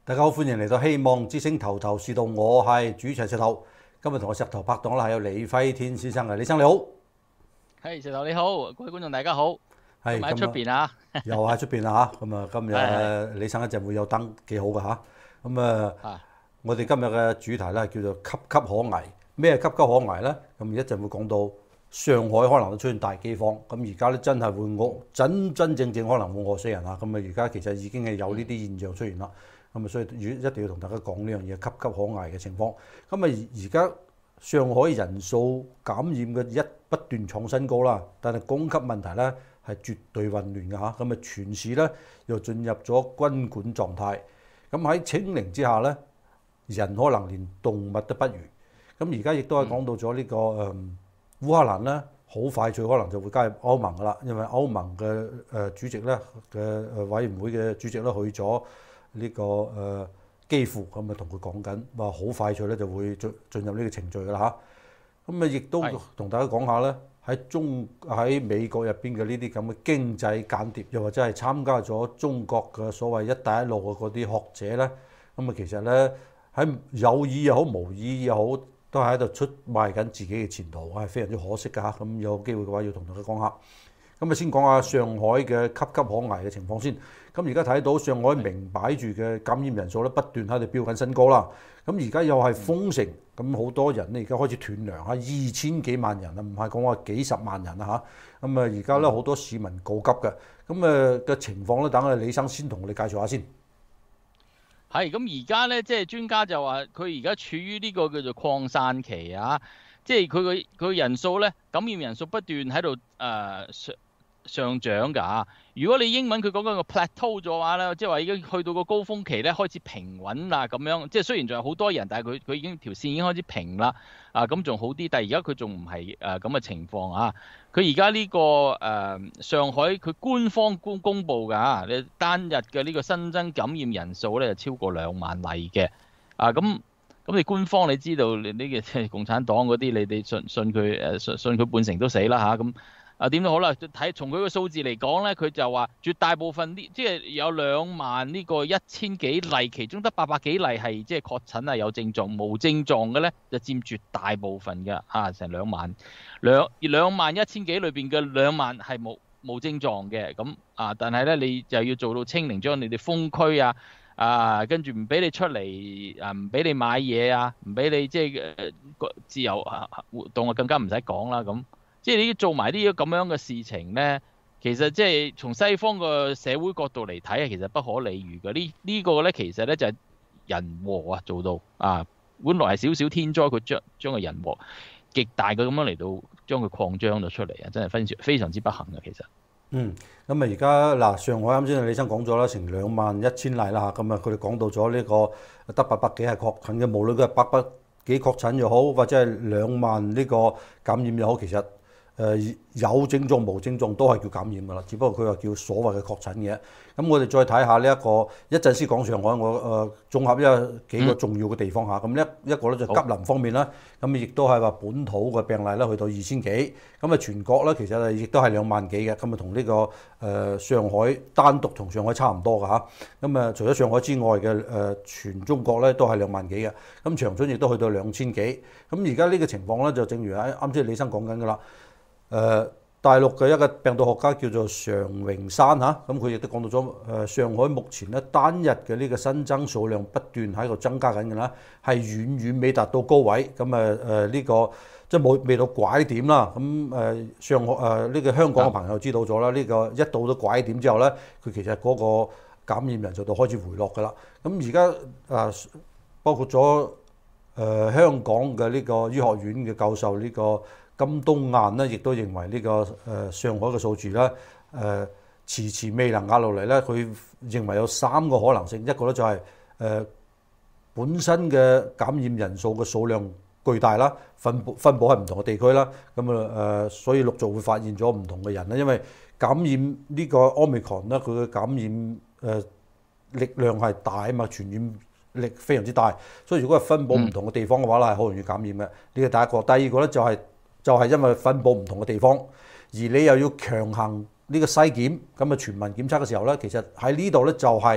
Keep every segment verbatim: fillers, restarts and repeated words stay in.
大家好，歡迎嚟到希望之星頭頭是道，我係主持人石頭。今日同我石頭拍檔啦，係有李輝天先生嘅，李生你好。 係石頭你好，各位觀眾大家好。 係喺出邊啊， 又喺出邊啦嚇。咁啊，今日李生一陣會有燈，幾好嘅嚇。咁啊，我哋今日嘅主題咧叫做岌岌可危。咩岌岌可危咧？咁一陣會講到上海可能都出現大饑荒。咁而家咧真係會餓，真真正正可能會餓死人啊！咁啊，而家其實已經係有呢啲現象出現啦。咁啊，所以一定要同大家講呢樣嘢岌岌可危嘅情況。咁啊，而家上海人數感染嘅一不斷創新高啦，但係供給問題咧係絕對混亂嘅嚇。咁啊，全市咧又進入咗軍管狀態。咁喺清零之下咧，人可能連動物都不如。咁而家亦都係講到咗呢、這個誒、嗯、烏克蘭咧，好快最可能就會加入歐盟噶啦，因為歐盟嘅誒、呃、主席咧嘅誒委員會嘅主席咧去咗呢、這個誒、呃、基輔，咁啊同佢講緊話好快脆咧就會進進入呢個程序噶啦嚇。咁啊亦都同大家講下咧，喺中喺美國入邊嘅呢啲咁嘅經濟間諜，又或者係參加咗中國嘅所謂一帶一路嘅嗰啲學者咧，咁啊其實咧喺有意又好無意又好，都係喺度出賣緊自己嘅前途，係非常之可惜㗎嚇。咁有機會嘅話，要同大家講下。咁啊，先講下上海嘅岌岌可危嘅情況先。咁而家睇到上海明擺住嘅感染人數咧，不斷喺度飆緊新高啦。咁而家又係封城，咁好多人咧而家開始斷糧嚇，二千幾萬人啊，唔係講話幾十萬人啊嚇。咁啊，而家咧好多市民告急嘅。咁啊嘅情況咧，等我李生先同你介紹下先。 係咁而家咧，即係專家就話佢而家處於呢個叫做擴散期啊，即係佢個佢人數咧，感染人數不斷喺度誒上上漲㗎。如果你英文佢講緊個 plateau 咗話咧，即係話已經去到個高峰期咧，開始平穩啦咁樣。即係雖然仲有好多人，但係佢佢已經條線已經開始平啦。啊，咁仲好啲，但係而家佢仲唔係誒咁嘅情況啊。佢而家呢個誒、呃、上海佢官方公公佈㗎，你單日嘅呢個新增感染人數咧就超過兩萬例嘅。啊，咁咁你官方你知道你呢個即係共產黨嗰啲，你哋信信佢誒信信佢半成都死啦嚇咁。啊點都好啦，睇從佢個數字嚟講咧，佢就話絕大部分啲即係有兩萬呢個一千幾例，其中得八百幾例係即係確診啊有症狀，無症狀嘅咧就佔絕大部分嘅嚇，成兩萬兩兩萬一千幾裏邊嘅兩萬係冇冇症狀嘅咁啊，但係咧你就要做到清零，將你哋封區啊啊，跟住唔俾你出嚟啊，唔俾你買嘢啊，唔俾你即係誒自由啊活動啊，更加唔使講啦咁。即係你做埋啲咁樣嘅事情咧，其實即係從西方個社會角度嚟睇啊，其實不可理喻嘅。呢呢個咧其實咧就係人禍啊，做到啊，本來係少少天災，佢將將個人禍極大嘅咁樣嚟到將佢擴張咗出嚟啊，真係非常非常之不幸嘅其實。 嗯，咁啊而家嗱上海啱先李生講咗啦，成兩萬一千例啦嚇，咁啊佢哋講到咗呢個得八百幾係確診嘅，無論佢係八百幾確診又好，或者係兩萬呢個感染又好，其實誒、呃、有症狀無症狀都係叫感染㗎啦，只不過佢話叫所謂嘅確診嘅。咁我哋再睇下呢一個一陣先講上海，我誒、呃、綜合一幾個重要嘅地方嚇。咁一、嗯、一個咧就吉林方面啦，咁亦都係話本土嘅病例咧去到二千幾，咁啊全國咧其實係亦都係兩萬幾嘅，咁啊同呢個誒、呃、上海單獨同上海差唔多㗎嚇。咁啊除咗上海之外嘅誒、呃、全中國咧都係兩萬幾嘅，咁長春亦都去到兩千幾。咁而家呢個情況咧就正如喺啱先李生講緊㗎啦。誒、呃、大陸嘅一個病毒學家叫做常榮山嚇，咁佢亦都講到咗誒、呃、上海目前咧單日嘅呢個新增數量不斷喺度增加緊嘅啦，係遠遠未達到高位，咁誒誒呢個即係冇未到拐點啦。咁誒、呃、上海誒呢、呃、個香港嘅朋友知道咗啦，呢、這個一到咗拐點之後咧，佢其實嗰個感染人數就開始回落㗎啦。咁而家誒包括咗誒、呃、香港嘅呢個醫學院嘅教授呢、這個。金冬雁咧，亦都認為呢、這個誒、呃、上海嘅數字咧誒、呃、遲遲未能壓落嚟咧，佢認為有三個可能性，一個咧就係、是、誒、呃、本身嘅感染人數嘅數量巨大啦，分佈分佈喺唔同嘅地區啦，咁啊誒，所以陸續會發現咗唔同嘅人咧，因為感染呢個 Omicron 咧，佢嘅感染誒、呃、力量係大啊嘛，傳染力非常之大，所以如果係分佈唔同嘅地方嘅話咧，係好容易感染嘅。呢個第一個，第二個咧就係、是。就係因為分佈唔同嘅地方，而你又要強行呢個篩檢，咁啊全民檢測嘅時候咧，其實喺呢度咧就係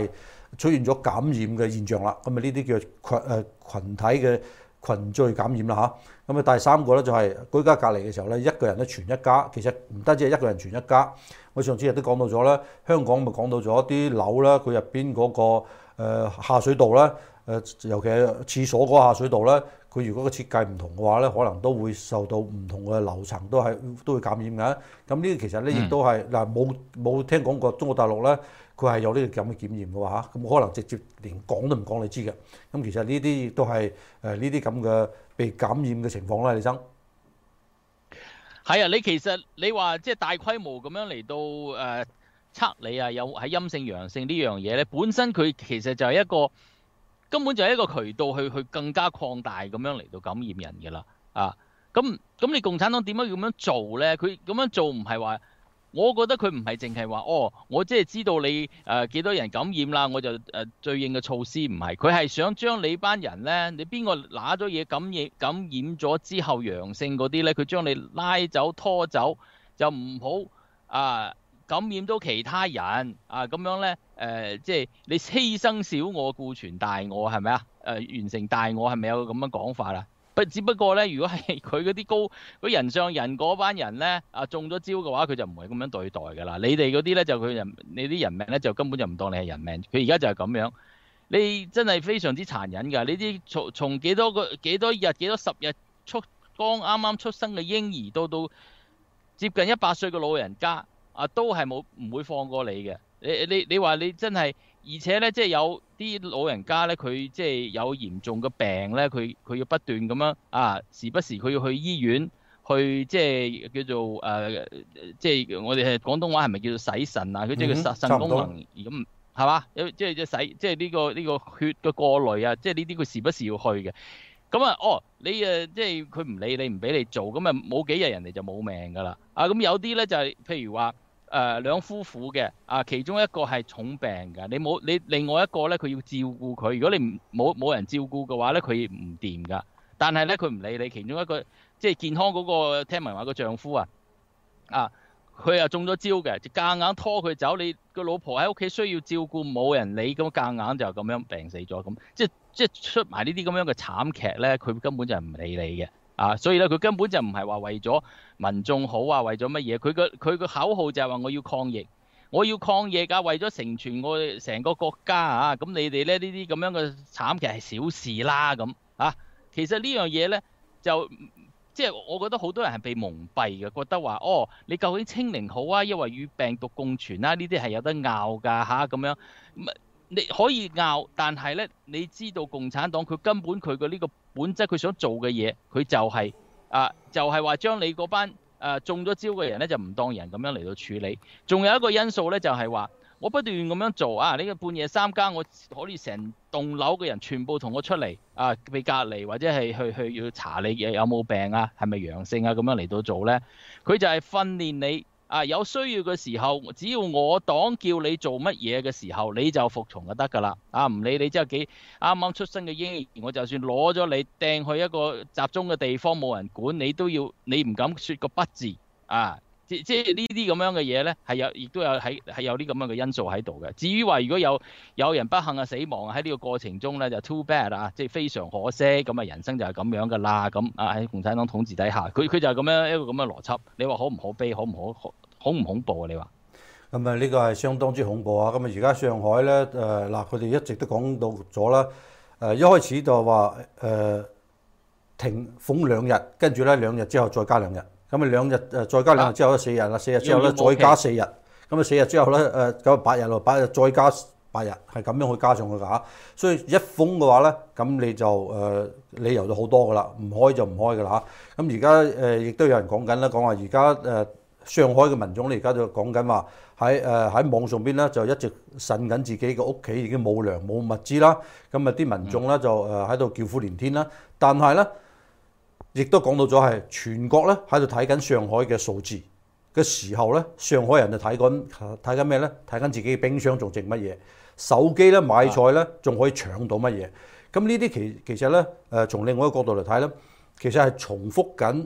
出現咗感染嘅現象啦。咁啊呢啲叫群誒羣體嘅群聚感染啦嚇。咁啊第三個咧就係居家隔離嘅時候咧，一個人咧傳一家，其實唔單止係一個人傳一家。我上次亦都講到咗啦，香港咪講到咗啲樓啦，佢入邊嗰個、呃、下水道啦，誒、呃、尤其係廁所嗰個下水道咧，佢如果個設計唔同嘅話咧，可能都會受到唔同嘅樓層都係都會感染嘅。咁呢啲其實咧亦都係嗱冇冇聽講過中國大陸咧，佢係有呢個咁嘅檢驗嘅話嚇，咁可能直接連講都唔講你知嘅。咁其實呢啲亦都係誒呢啲咁嘅被感染嘅情況啦，李生。 係啊，你其實你話即係大規模咁樣嚟到誒、呃、測你啊，有喺陰性陽性呢樣嘢咧，本身佢其實就係一個根本就係一個渠道去去更加擴大咁樣嚟到感染人嘅啦啊！咁咁你共產黨點解要咁樣做咧？佢咁樣做唔係話，我覺得佢唔係淨係話哦，我即係知道你誒幾、呃、多人感染啦，我就誒、呃、對應嘅措施唔係，佢係想將你班人咧，你邊個拿咗嘢感染感染咗之後陽性嗰啲咧，佢將你拉走拖走，就唔好啊感染到其他人啊咁樣咧誒、呃，即係你犧牲小我顧全大我係咪啊？誒、呃、完成大我係咪有咁樣講法啊？不，只不過咧，如果係佢嗰啲高嗰人上人嗰班人咧，啊中咗招嘅話，佢就唔係咁樣對待㗎啦。你哋嗰啲咧就佢人，你啲人命咧就根本就唔當你係人命。佢而家就係咁樣，你真係非常之殘忍㗎。呢啲從從幾多個幾多日幾多十日出剛啱啱出生嘅嬰兒，到到接近一百歲嘅老人家，啊都係冇唔會放過你嘅。你你你話你真係。而且咧，即係有啲老人家咧，佢即係有嚴重嘅病咧，佢佢要不斷咁樣啊，時不時佢要去醫院去即係叫做誒、呃，即係我哋係廣東話係咪叫做洗腎啊？佢即係個腎腎功能咁係嘛？即係即係洗即係呢個呢個血嘅過濾啊！即係呢啲佢時不時要去嘅。咁啊，哦，你誒即係佢唔理你唔俾你做，咁啊冇幾日人哋就冇命㗎啦。啊，咁有啲咧就係、是、譬如話。誒、呃、兩夫婦嘅啊，其中一個係重病嘅，你冇你另外一個咧，佢要照顧佢。如果你唔冇冇人照顧嘅話咧，佢唔掂㗎。但係咧，佢唔理你。其中一個即係健康嗰、那個，聽聞話個丈夫啊，啊，佢又中咗招嘅，就夾硬拖佢走。你個老婆喺屋企需要照顧，冇人理，咁夾硬就咁樣病死咗。咁即係即係出埋呢啲咁樣嘅慘劇咧，佢根本就唔理你嘅。啊，所以咧，佢根本就唔係話為咗民眾好啊，為咗乜嘢？佢個佢個口號就係話我要抗疫，我要抗疫㗎，為咗成全我哋成個國家啊！咁你哋咧呢啲咁樣嘅慘劇係小事啦，咁啊，其實呢樣嘢咧就即係我覺得好多人係被蒙蔽嘅，覺得話哦，你究竟清零好啊，抑或與病毒共存啊？呢啲係有得拗㗎嚇咁樣。你可以拗，但係咧，你知道共產黨佢根本佢嘅呢個本質，佢想做嘅嘢，佢就係、是、啊，就係話將你嗰班誒、啊、中咗招嘅人咧，就唔當人咁樣嚟到處理。仲有一個因素咧，就係、是、話我不斷咁樣做啊，呢個半夜三更，我可以成棟樓嘅人全部同我出嚟啊，被隔離或者係去去要查你有冇病啊，係咪陽性啊，咁樣嚟到做咧，佢就係訓練你。啊！有需要嘅時候，只要我黨叫你做乜嘢嘅時候，你就服從就得㗎啦。啊，唔理你之後幾啱啱出生嘅嬰兒，我就算攞咗你掟去一個集中嘅地方冇人管，你都要你唔敢説個不字啊！即即係呢啲咁樣嘅嘢咧，係有亦都有喺係有啲咁樣嘅因素喺度嘅。至於話如果有有人不幸啊死亡喺呢個過程中咧，就 too bad 啊，即係非常可惜。咁啊，人生就係咁樣㗎啦。咁啊喺共產黨統治底下，佢佢就係咁樣一個咁嘅邏輯。你話可唔可悲？可唔可恐唔恐怖啊？你話？ 咁啊，呢個係相當之恐怖啊！咁啊，而家上海咧誒嗱，佢哋一直都講到咗啦。誒一開始就話誒停封兩日，跟住咧兩日之後再加兩日。咁啊兩日誒再加兩日之後咧四日啦，四日之後咧再加四日，咁啊四日之後咧誒咁啊八日咯，八日再加八日，係咁樣去加上去㗎嚇。所以一封嘅話咧，咁你就誒、呃、理由就好多㗎啦，唔開就唔開㗎啦嚇。咁而家誒亦都有人講緊啦，講話而家誒上海嘅民眾咧而家就講緊話喺誒喺網上邊咧就一直呻緊自己嘅屋企已經冇糧冇物資啦，咁啊啲民眾咧就誒喺度叫苦連天啦，但係咧。亦都講到咗係全國咧喺度睇緊上海嘅數字嘅時候咧，上海人就睇緊睇緊咩咧？睇緊自己嘅冰箱仲剩乜嘢，手機咧買菜咧仲可以搶到乜嘢？咁呢啲其其實咧誒從另外一個角度嚟睇咧，其實係重複緊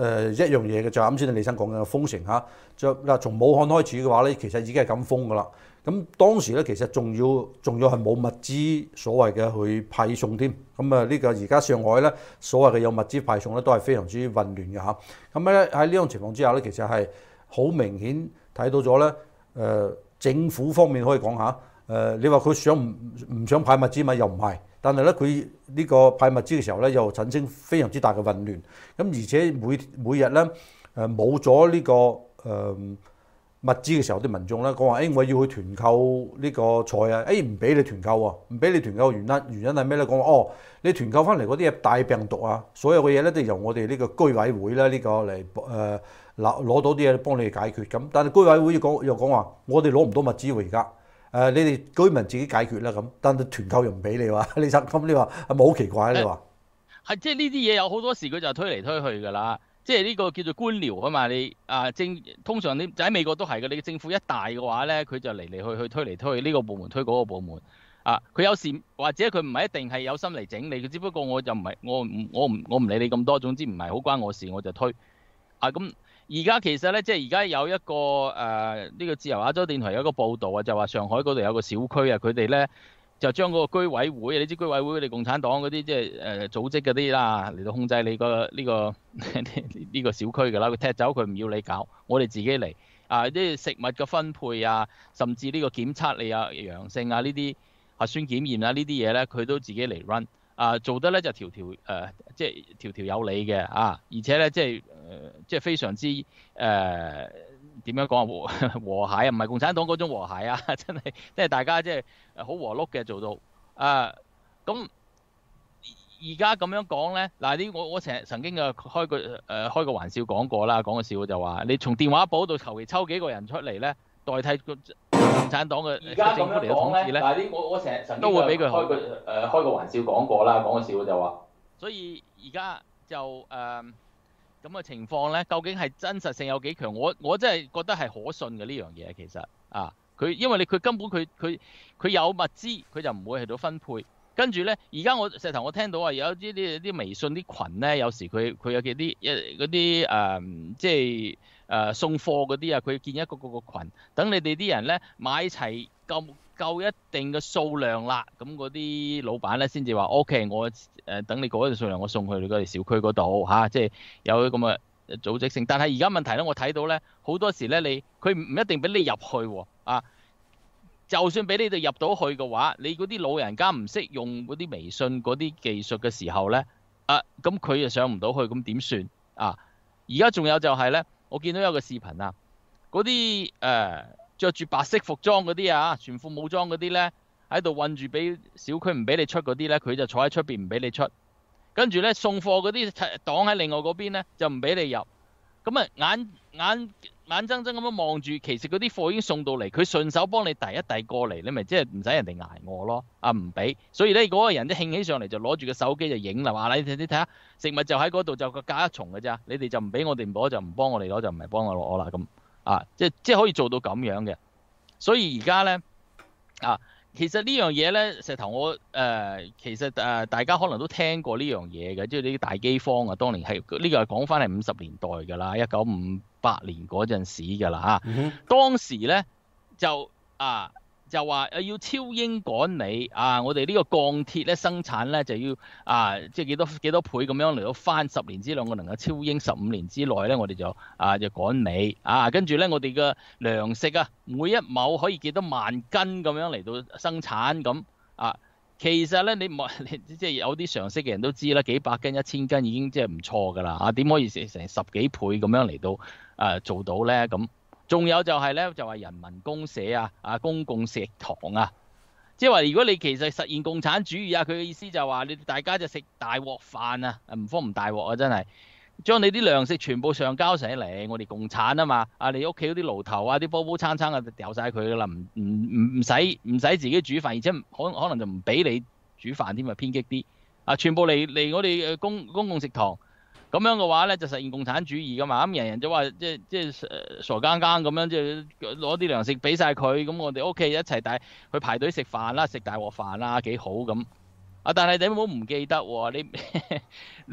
誒一樣嘢嘅，就啱先李生講嘅封城嚇。就嗱，從武漢開始嘅話咧，其實已經係咁封噶啦。咁當時咧，其實仲要仲要係冇物資所謂嘅去派送添。咁啊，呢個而家上海咧所謂嘅有物資派送咧，都係非常之混亂嘅嚇。咁咧喺呢種情況之下咧，其實係好明顯睇到咗咧。誒、呃、政府方面可以講下，誒、呃、你話佢想唔唔想派物資嘛？又唔係。但係咧，佢呢個派物資嘅時候咧，又產生非常之大嘅混亂。咁而且每每日咧，誒冇咗呢個誒、呃、物資嘅時候，啲民眾咧講話，誒、欸、我要去團購呢個菜啊，誒唔俾你團購啊，唔俾你團購嘅原因原因係咩咧？講話哦，你團購翻嚟嗰啲嘢帶病毒啊，所有嘅嘢咧都由我哋呢個居委會咧呢個嚟誒攞攞到啲嘢幫你哋解決咁。但係居委會又講又講話，我哋攞唔到物資喎而家。誒、呃，你哋居民自己解決啦咁，但係團購又唔俾你話，你實咁你話係咪好奇怪咧？你話係即係呢啲嘢有好多時佢就推嚟推去㗎啦，即係呢個叫做官僚啊嘛。你啊政通常你就喺美國都係嘅，你政府一大嘅話咧，佢就嚟嚟去去推嚟推去，呢個部門推嗰個部門啊。佢有時或者佢唔係一定係有心嚟整你，佢只不過我就唔係我唔我唔我唔理你咁多，總之唔係好關我事我就推啊咁。而家其實咧，即係而家有一個誒呢、呃這個自由亞洲電台有一個報導啊，就話上海嗰度有個小區啊，佢哋咧就將嗰個居委會，你知居委會佢哋共產黨嗰啲即係誒、呃、組織嗰啲啦，嚟到控制你、這個呢、這個呢個小區㗎啦，佢踢走佢唔要你搞，我哋自己嚟啊！啲食物嘅分配啊，甚至呢個檢測你啊陽性啊呢啲核酸檢驗啊呢啲嘢咧，佢都自己嚟 run。啊，做得咧就條條誒、呃，即係條條有理嘅啊！而且咧，即係誒、呃，即係非常之誒點樣講啊？和和諧啊，唔係共產黨嗰種和諧啊！真係即係大家即係好和睦嘅做到啊！咁而家咁樣講咧，嗱呢我我成日曾經嘅開個誒、呃、開個玩笑講過啦，講個笑就話你從電話簿度求其抽幾個人出嚟咧，代替個共產黨嘅政府嚟到統治咧，嗱啲我我成日都會俾佢開個誒、呃、開個玩笑講過啦，講個笑就話，所以而家就誒咁嘅情況咧，究竟係真實性有幾強？我我真係覺得係可信嘅呢樣嘢，其實啊，佢因為你佢根本佢佢佢有物資，佢就唔會喺度分配。跟住咧，而家我石頭我聽到話有啲啲啲微信啲群咧，有時佢佢有幾啲一嗰啲誒，即係誒、呃、送貨嗰啲啊，佢建一個個個羣，等你哋啲人咧買齊夠夠一定嘅數量啦，咁嗰啲老闆咧先至話 OK，我誒、呃、等你嗰個數量，我送去你嗰條小區嗰度嚇，即係有咁嘅組織性。但係而家問題咧，我睇到咧好多時咧，你佢唔一定俾你入去喎啊。就算俾你哋入到去嘅話，你嗰啲老人家唔識用嗰啲微信嗰啲技術嘅時候咧，啊，咁佢就上唔到去，咁點算啊？而家仲有就係咧，我見到有個視頻啊，嗰啲誒著住白色服裝嗰啲啊，全副武裝嗰啲咧，喺度韞住俾小區唔俾你出嗰啲咧，佢就坐喺出邊唔俾你出，跟住咧送貨嗰啲擋喺另外嗰邊咧，就唔俾你入，咁啊眼眼。眼睜睜咁樣望住，其實嗰啲貨已經送到嚟，佢順手幫你遞一遞過嚟，你咪即係唔使人哋捱餓咯。啊唔俾，所以咧嗰個人一興起上嚟就攞住個手機就影啦，話你你睇下食物就喺嗰度，就個隔一重嘅咋，你哋就唔俾我哋攞就唔幫我哋攞就唔係幫我攞啦咁啊，即係即係可以做到咁樣嘅。所以而家咧啊，其實呢樣嘢咧，石頭我誒、呃、其實誒、呃、大家可能都聽過呢樣嘢嘅，即係呢啲大饑荒啊，當年係呢、呢個係講翻係五十年代㗎啦，一九五八年嗰陣時㗎啦嚇，當時咧就啊就話要超英趕美啊，我哋呢個鋼鐵咧生產咧就要啊即係幾多幾多倍咁樣嚟到翻十年之內，我能夠超英十五年之內咧，我哋就啊就趕美啊，跟住咧我哋嘅糧食啊每一畝可以幾多萬斤咁樣嚟到生產咁啊。其實咧，你唔即係有啲常識嘅人都知啦，幾百斤、一千斤已經即係唔錯㗎啦。啊，點可以成成十幾倍咁樣嚟到誒、呃、做到咧？咁仲有就係咧，就話人民公社啊、啊公共食堂啊，即係話如果你其實實現共產主義啊，佢嘅意思就係話你大家就食大鑊飯啊，唔方唔大鑊啊，真係將你啲糧食全部上交上嚟，我哋共產啊嘛。啊，你屋企嗰啲爐頭啊、啲煲煲罉罉啊，掉晒佢㗎啦，唔唔唔唔使唔使自己煮飯，而且可可能就唔俾你煮飯添啊，偏激啲啊，全部嚟嚟我哋公公共食堂，咁樣嘅話咧就實現共產主義㗎嘛。咁人人就話即係即係傻更更咁樣，即係攞啲糧食俾晒佢，咁我哋屋企一齊帶去排隊食飯啦，食大鑊飯啦，幾好咁啊！但係你唔好唔記得喎，你你。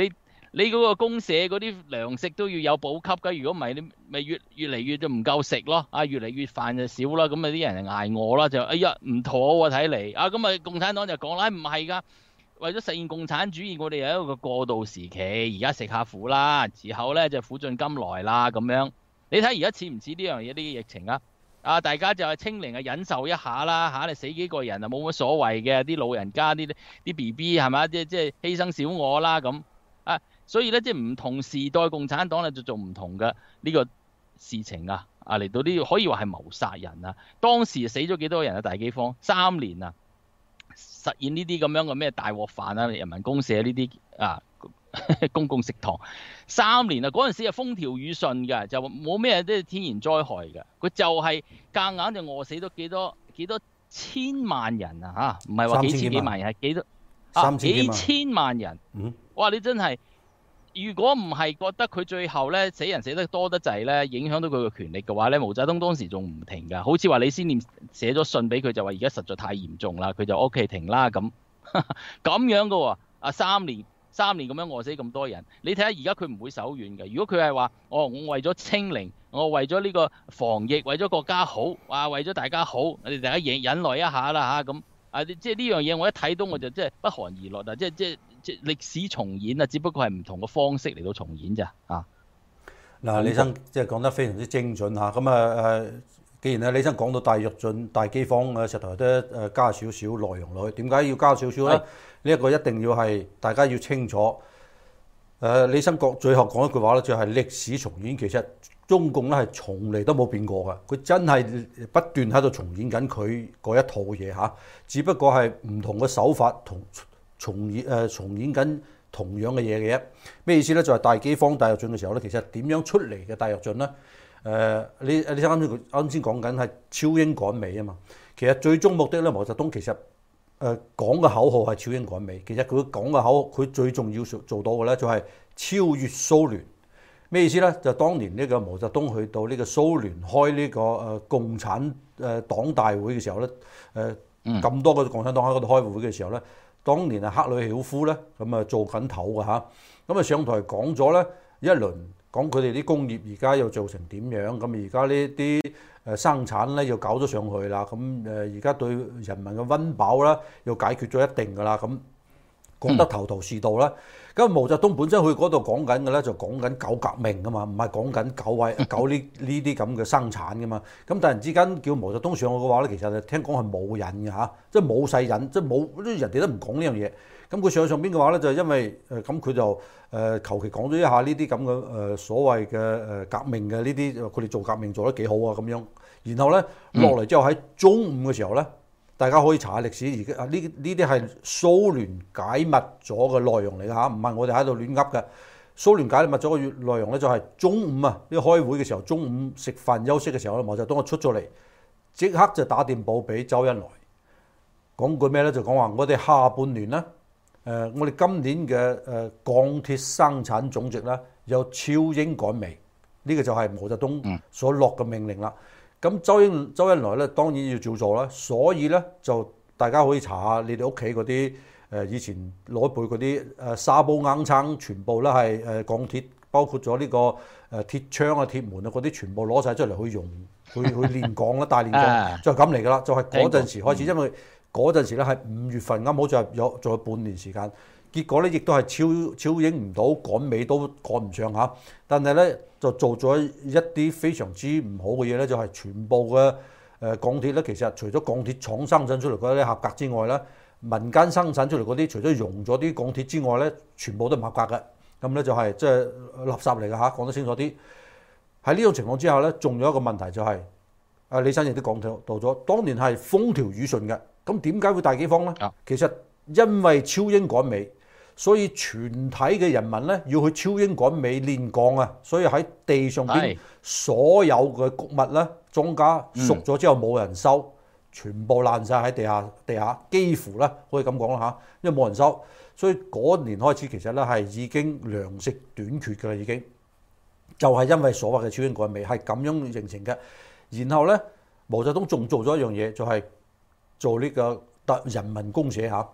你嗰個公社嗰啲糧食都要有補給㗎，如果唔係你咪越越嚟越就唔夠食咯，啊越嚟越飯就少啦，咁啊啲人就捱餓啦，就哎呀唔妥喎睇嚟，啊咁啊共產黨就講啦，唔係㗎，為咗實現共產主義，我哋有一個過渡時期，而家食下苦啦，之後咧就苦盡甘來啦咁樣。你睇而家似唔似呢樣嘢呢啲疫情啊？啊！大家就係清零啊，忍受一下啦嚇，你死幾個人啊冇乜所謂嘅，啲老人家啲啲 B B 係咪？即即係犧牲小我啦咁啊，所以咧即係唔同時代共產黨咧就做唔同嘅呢個事情啊啊嚟到呢可以話係謀殺人啊！當時死咗幾多人啊？大饑荒三年啊，實現呢啲咁樣嘅咩大鑊飯啊，人民公社呢啲啊。公共食堂三年啊，嗰陣時係風調雨順嘅，就冇咩啲天然災害嘅，佢就係夾硬就餓死咗幾多幾多千萬人啊嚇，唔係話幾千幾萬人係幾多啊幾千萬人，嗯，哇！你真係如果唔係覺得佢最後咧死人死得多得滯咧，影響到佢嘅權力嘅話咧，毛澤東當時仲唔停㗎，好似話李先念寫咗信俾佢就話而家實在太嚴重啦，佢就 OK 停啦咁咁樣嘅喎，啊三年。三年咁樣餓死咁多人，你睇下而家佢唔會手軟嘅。如果佢係話，哦，我為咗清零，我為咗呢個防疫，為咗國家好，啊，為咗大家好，我哋大家忍忍耐一下啦嚇咁。啊，即係呢樣嘢我一睇到我就即係不寒而栗啊！即係即係即係歷史重演啊，只不過係唔同嘅方式嚟到重演咋啊。 嗱，李生即係講得非常之精準嚇。咁啊誒，既然啊李生講到大躍進、大饑荒啊，石頭都誒加少少內容落去。點解要加少少咧？呢一個一定要係大家要清楚。誒、呃，李生講最後講一句話咧，就係、是、歷史重演。其實中共咧係從嚟都冇變過嘅，佢真係不斷喺度重演緊佢嗰一套嘢嚇。只不過係唔同嘅手法同重演誒、呃、重演緊同樣嘅嘢嘅啫。咩意思咧？就係、是、大饑荒、大躍進嘅時候咧，其實點樣出嚟嘅大躍進咧？誒、呃，你你啱先啱先講緊係超英趕美啊嘛。其實最終目的咧，毛澤東其實。誒講嘅口號係超英趕美，其實佢講嘅口號，佢最重要做到嘅咧就係超越蘇聯。咩意思咧？就當年呢個毛澤東去到呢個蘇聯開呢個誒共產誒黨大會嘅時候咧，誒咁多個共產黨喺嗰度開會嘅時候咧，當年係克里曉夫咧咁啊做緊頭嘅嚇，咁啊上台講咗咧一輪，講佢哋啲工業而家又做成點樣，咁而家呢啲誒生產咧又搞咗上去啦，咁誒而家對人民嘅溫飽啦又解決咗一定㗎啦，咁講得頭頭是道啦。咁、嗯、毛澤東本身去嗰度講緊嘅咧就講緊搞革命㗎嘛，唔係講緊搞位搞呢呢啲咁嘅生產㗎嘛。咁突然之間叫毛澤東上去嘅話咧，其實聽講係冇癮嘅嚇，即係冇細癮，即係冇人哋都唔講呢樣嘢。咁佢上上邊嘅話咧，就因為誒咁佢就誒求其講咗一下呢啲咁嘅誒所謂嘅誒革命嘅呢啲，佢哋做革命做得幾好啊咁樣。然後咧落嚟之後喺中午嘅時候咧，大家可以查下歷史，而家呢呢啲係蘇聯解密咗嘅內容嚟㗎嚇，唔係我哋喺度亂噏嘅。蘇聯解密咗嘅內容咧就係中午啊，呢開會嘅時候，中午食飯休息嘅時候咧，毛澤東就出咗嚟，即刻就打電報俾周恩來，講句咩咧？就講話我哋下半年咧。誒、呃，我哋今年嘅誒、呃、鋼鐵生產總值咧有超英趕美，呢、這個就係毛澤東所落嘅命令啦。咁周恩周恩來咧當然要照做啦，所以咧就大家可以查下你哋屋企嗰啲誒以前攞背嗰啲誒沙煲硬撐，全部咧係誒鋼鐵，包括咗呢個誒鐵窗啊、鐵門啊嗰啲，全部攞晒出嚟去用，去去煉鋼啦、大煉鋼，就係咁嚟㗎啦。就係嗰陣時開始，因為嗰陣時咧係五月份啱好就係有仲有半年時間，結果咧亦都係超超英唔到，趕美都趕唔上嚇。但係咧就做咗一啲非常之唔好嘅嘢咧，就係、是、全部嘅誒鋼鐵咧，其實除咗鋼鐵廠生產出嚟嗰啲合格之外咧，民間生產出嚟嗰啲，除咗熔咗啲鋼鐵之外咧，全部都唔合格嘅。咁咧就係即係垃圾嚟嘅嚇，講得清楚啲。喺呢種情況之下咧，仲有一個問題就係、是，啊李生亦都講到咗，當年係風調雨順嘅。咁點解會大饑荒咧？啊、其實因為超英趕美，所以全體嘅人民咧要去超英趕美煉鋼啊！所以喺地上邊所有嘅穀物咧，莊稼熟咗之後冇人收，嗯、全部爛晒喺地下，地下幾乎咧可以咁講啦嚇，因為冇人收，所以嗰年開始其實咧係已經糧食短缺㗎啦，已經就係、是、因為所謂嘅超英趕美係咁樣形成嘅。然後咧，毛澤東仲做咗一樣嘢，就係、是。做呢個特人民公社嚇，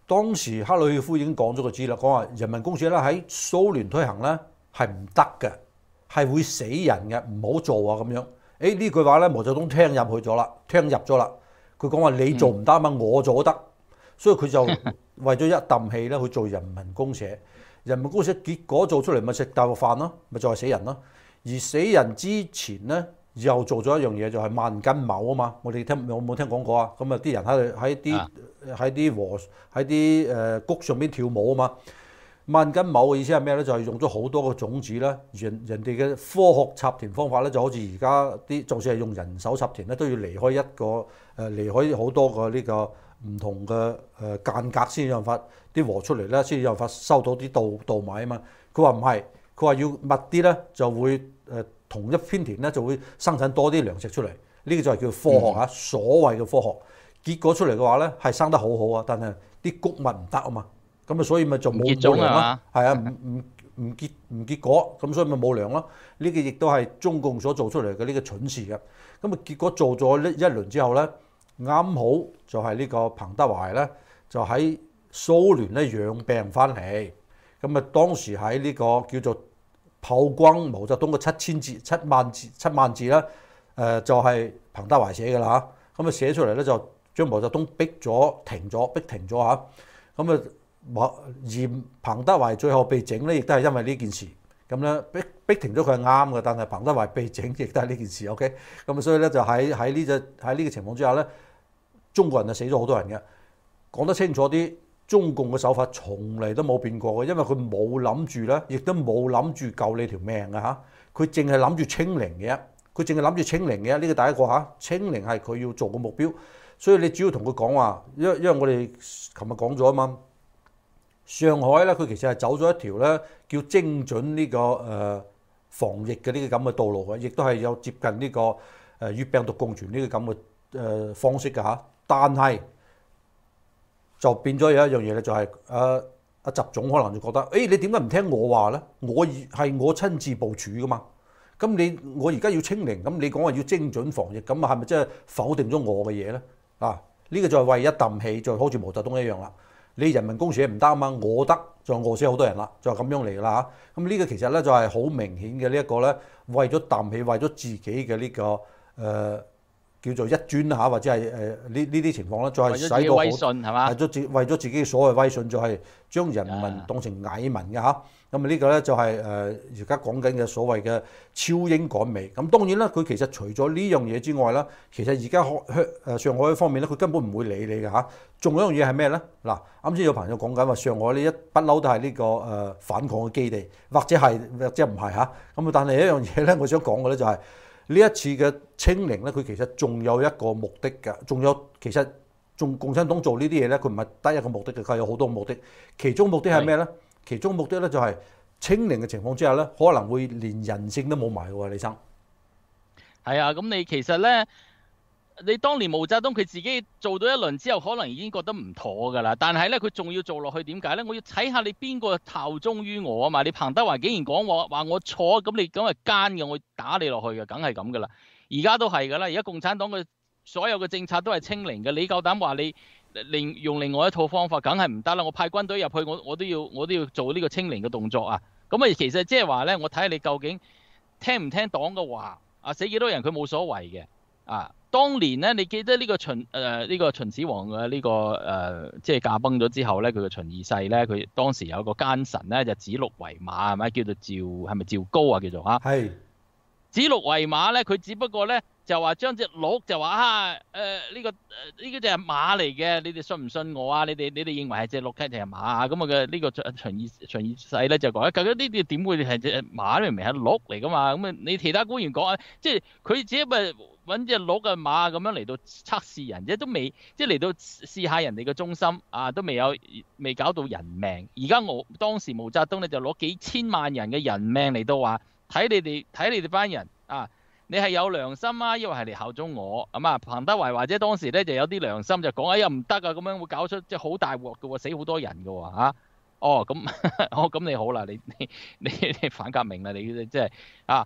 當時克魯曉夫已經講咗個字啦，講話人民公社咧喺蘇聯推行咧係唔得嘅，係會死人嘅，唔好做啊咁樣。誒呢句話咧，毛澤東聽入去咗啦，聽入咗啦。佢講話你做唔得啊嘛，我做得，所以佢就為咗一啖氣咧去做人民公社。人民公社結果做出嚟咪食大鑊飯咯，咪就係死人咯。而死人之前咧又做咗一樣嘢，就係萬金畝啊嘛。我哋聽有冇聽講過啊？咁啊啲人喺度喺啲喺啲禾喺啲誒谷上邊跳舞啊嘛。萬金畝嘅意思係咩咧？就係、是、用咗好多個種子咧，人人哋嘅科學插田方法咧，就好似而家啲，就算係用人手插田咧，都要離開一個誒、呃、離開好多個呢個唔同嘅誒間隔先有辦法啲禾出嚟咧，先有辦法收到啲稻稻米啊嘛。佢話唔係，佢話要密啲咧，就會誒、呃、同一片田咧就會生產多啲糧食出嚟。呢、這個就係叫科學啊，嗯、所謂嘅科學。結果出嚟嘅話咧，係生得好好啊，但係啲穀物唔得啊嘛。咁啊，所以咪就冇冇糧咯，係啊，唔唔唔結唔結果，咁所以咪冇糧咯。呢個亦都係中共所做出嚟嘅呢個蠢事嘅。咁啊，結果做咗呢一輪之後咧，啱好就係呢個彭德懷咧，就喺蘇聯咧養病翻嚟。咁啊，當時喺呢個叫做炮轟毛澤東嘅七千字、七萬字、七萬字咧，誒、呃、就係、是、彭德懷寫嘅啦嚇。咁啊寫出嚟咧就將毛澤東逼咗停咗，逼停咗嚇。咁啊〜而彭德懷最後被整咧，亦都係因為呢件事咁咧，逼逼停咗佢係啱嘅，但係彭德懷被整亦都係呢件事。OK，咁所以咧就喺喺呢隻喺呢個情況之下咧，中國人就死咗好多人嘅。講得清楚啲，中共嘅手法從嚟都冇變過嘅，因為佢冇諗住咧，亦都冇諗住救你條命嘅嚇。佢淨係諗住清零嘅，佢淨係諗住清零嘅。呢個第一個嚇，清零係佢要做嘅目標。所以你只要同佢講話，因為因為我哋琴日講咗啊嘛。上海咧，佢其實係走咗一條咧叫精準呢個誒防疫嘅呢個咁嘅道路嘅，亦都係有接近呢個誒與病毒共存呢個咁嘅誒方式嘅嚇。但係就變咗有一樣嘢咧，就係誒阿習總可能就覺得，誒、欸、你點解唔聽我話咧？我係我親自部署噶嘛。咁你我而家要清零，咁你講話要精準防疫，咁啊係咪即係否定咗我嘅嘢咧？啊，呢、這個就係為一啖氣，就好似毛澤東一樣啦。你人民公社唔得啊嘛，我得就餓死好多人啦，就係咁樣嚟啦嚇。咁呢個其實咧就係好明顯嘅呢一個咧，為咗啖氣，為咗自己嘅呢、這個誒、呃、叫做一尊嚇，或者係誒呢呢啲情況咧，就係使到好威信係嘛？為咗自為咗自己所謂威信，就係將人民當成蟻民嘅嚇。咁啊呢個咧就係誒而家講緊嘅所謂嘅超英趕美。咁當然啦，佢其實除咗呢樣嘢之外啦，其實而家香誒上海方面咧，佢根本唔會理你嘅嚇。仲有一樣嘢係咩咧？嗱，啱先有朋友講緊話上海呢一不嬲都係呢個誒反抗嘅基地，或者係或者唔係嚇。咁啊，但係一樣嘢咧，我想講嘅咧就係呢一次嘅清零咧，佢其實仲有一個目的㗎，仲有其實仲共產黨做呢啲嘢咧，佢唔係得一個目的嘅，佢有好多目的。其中目的係咩咧？其中目的咧就係清零嘅情況之下咧，可能會連人性都冇埋喎，李生。 係啊，咁你其實咧，你當年毛澤東佢自己做到一輪之後，可能已經覺得唔妥㗎啦。但係咧，佢仲要做落去，點解咧？我要睇下你邊個效忠於我啊嘛！你彭德懷竟然講我話我錯，咁你咁係奸嘅，我打你落去嘅，梗係咁㗎啦。而家都係㗎啦，而家共產黨嘅所有嘅政策都係清零嘅，你夠膽話你？另用另外一套方法，梗係唔得啦！我派軍隊入去，我我都要我都要做呢個清零嘅動作啊！咁啊，其實即係話咧，我睇下你究竟聽唔聽黨嘅話啊？死幾多人佢冇所謂嘅啊！當年咧，你記得呢個秦誒呢、呃這個秦始皇嘅呢、這個誒即係駕崩咗之後咧，佢嘅秦二世咧，佢當時有個奸臣咧，就指鹿為馬係咪？叫做趙係咪趙高啊？叫做嚇。係。指鹿為馬咧，佢只不過咧。就話將隻鹿就話啊誒呢、呃這個誒呢個就係馬嚟嘅，你哋信唔信我啊？你哋你哋認為係隻鹿定係馬啊？咁啊嘅呢個秦二秦二世咧就講，究竟呢啲點會係隻馬咧？明明係鹿嚟噶嘛？咁啊你其他官員講啊，即係佢自己咪揾隻鹿嘅馬咁樣嚟到測試人啫，都未即係嚟到試下人哋嘅忠心啊，都未有未搞到人命。而家我當時毛澤東咧就攞幾千萬人嘅人命嚟到話睇你哋睇你哋班人啊！你係有良心啊，抑或係嚟效忠我咁啊？彭德懷或者當時咧就有啲良心就講，哎呀唔得啊，咁樣會搞出即係好大鑊嘅喎，死好多人嘅喎嚇。哦咁，哦咁你好啦，你你你你反革命啦，你即係啊，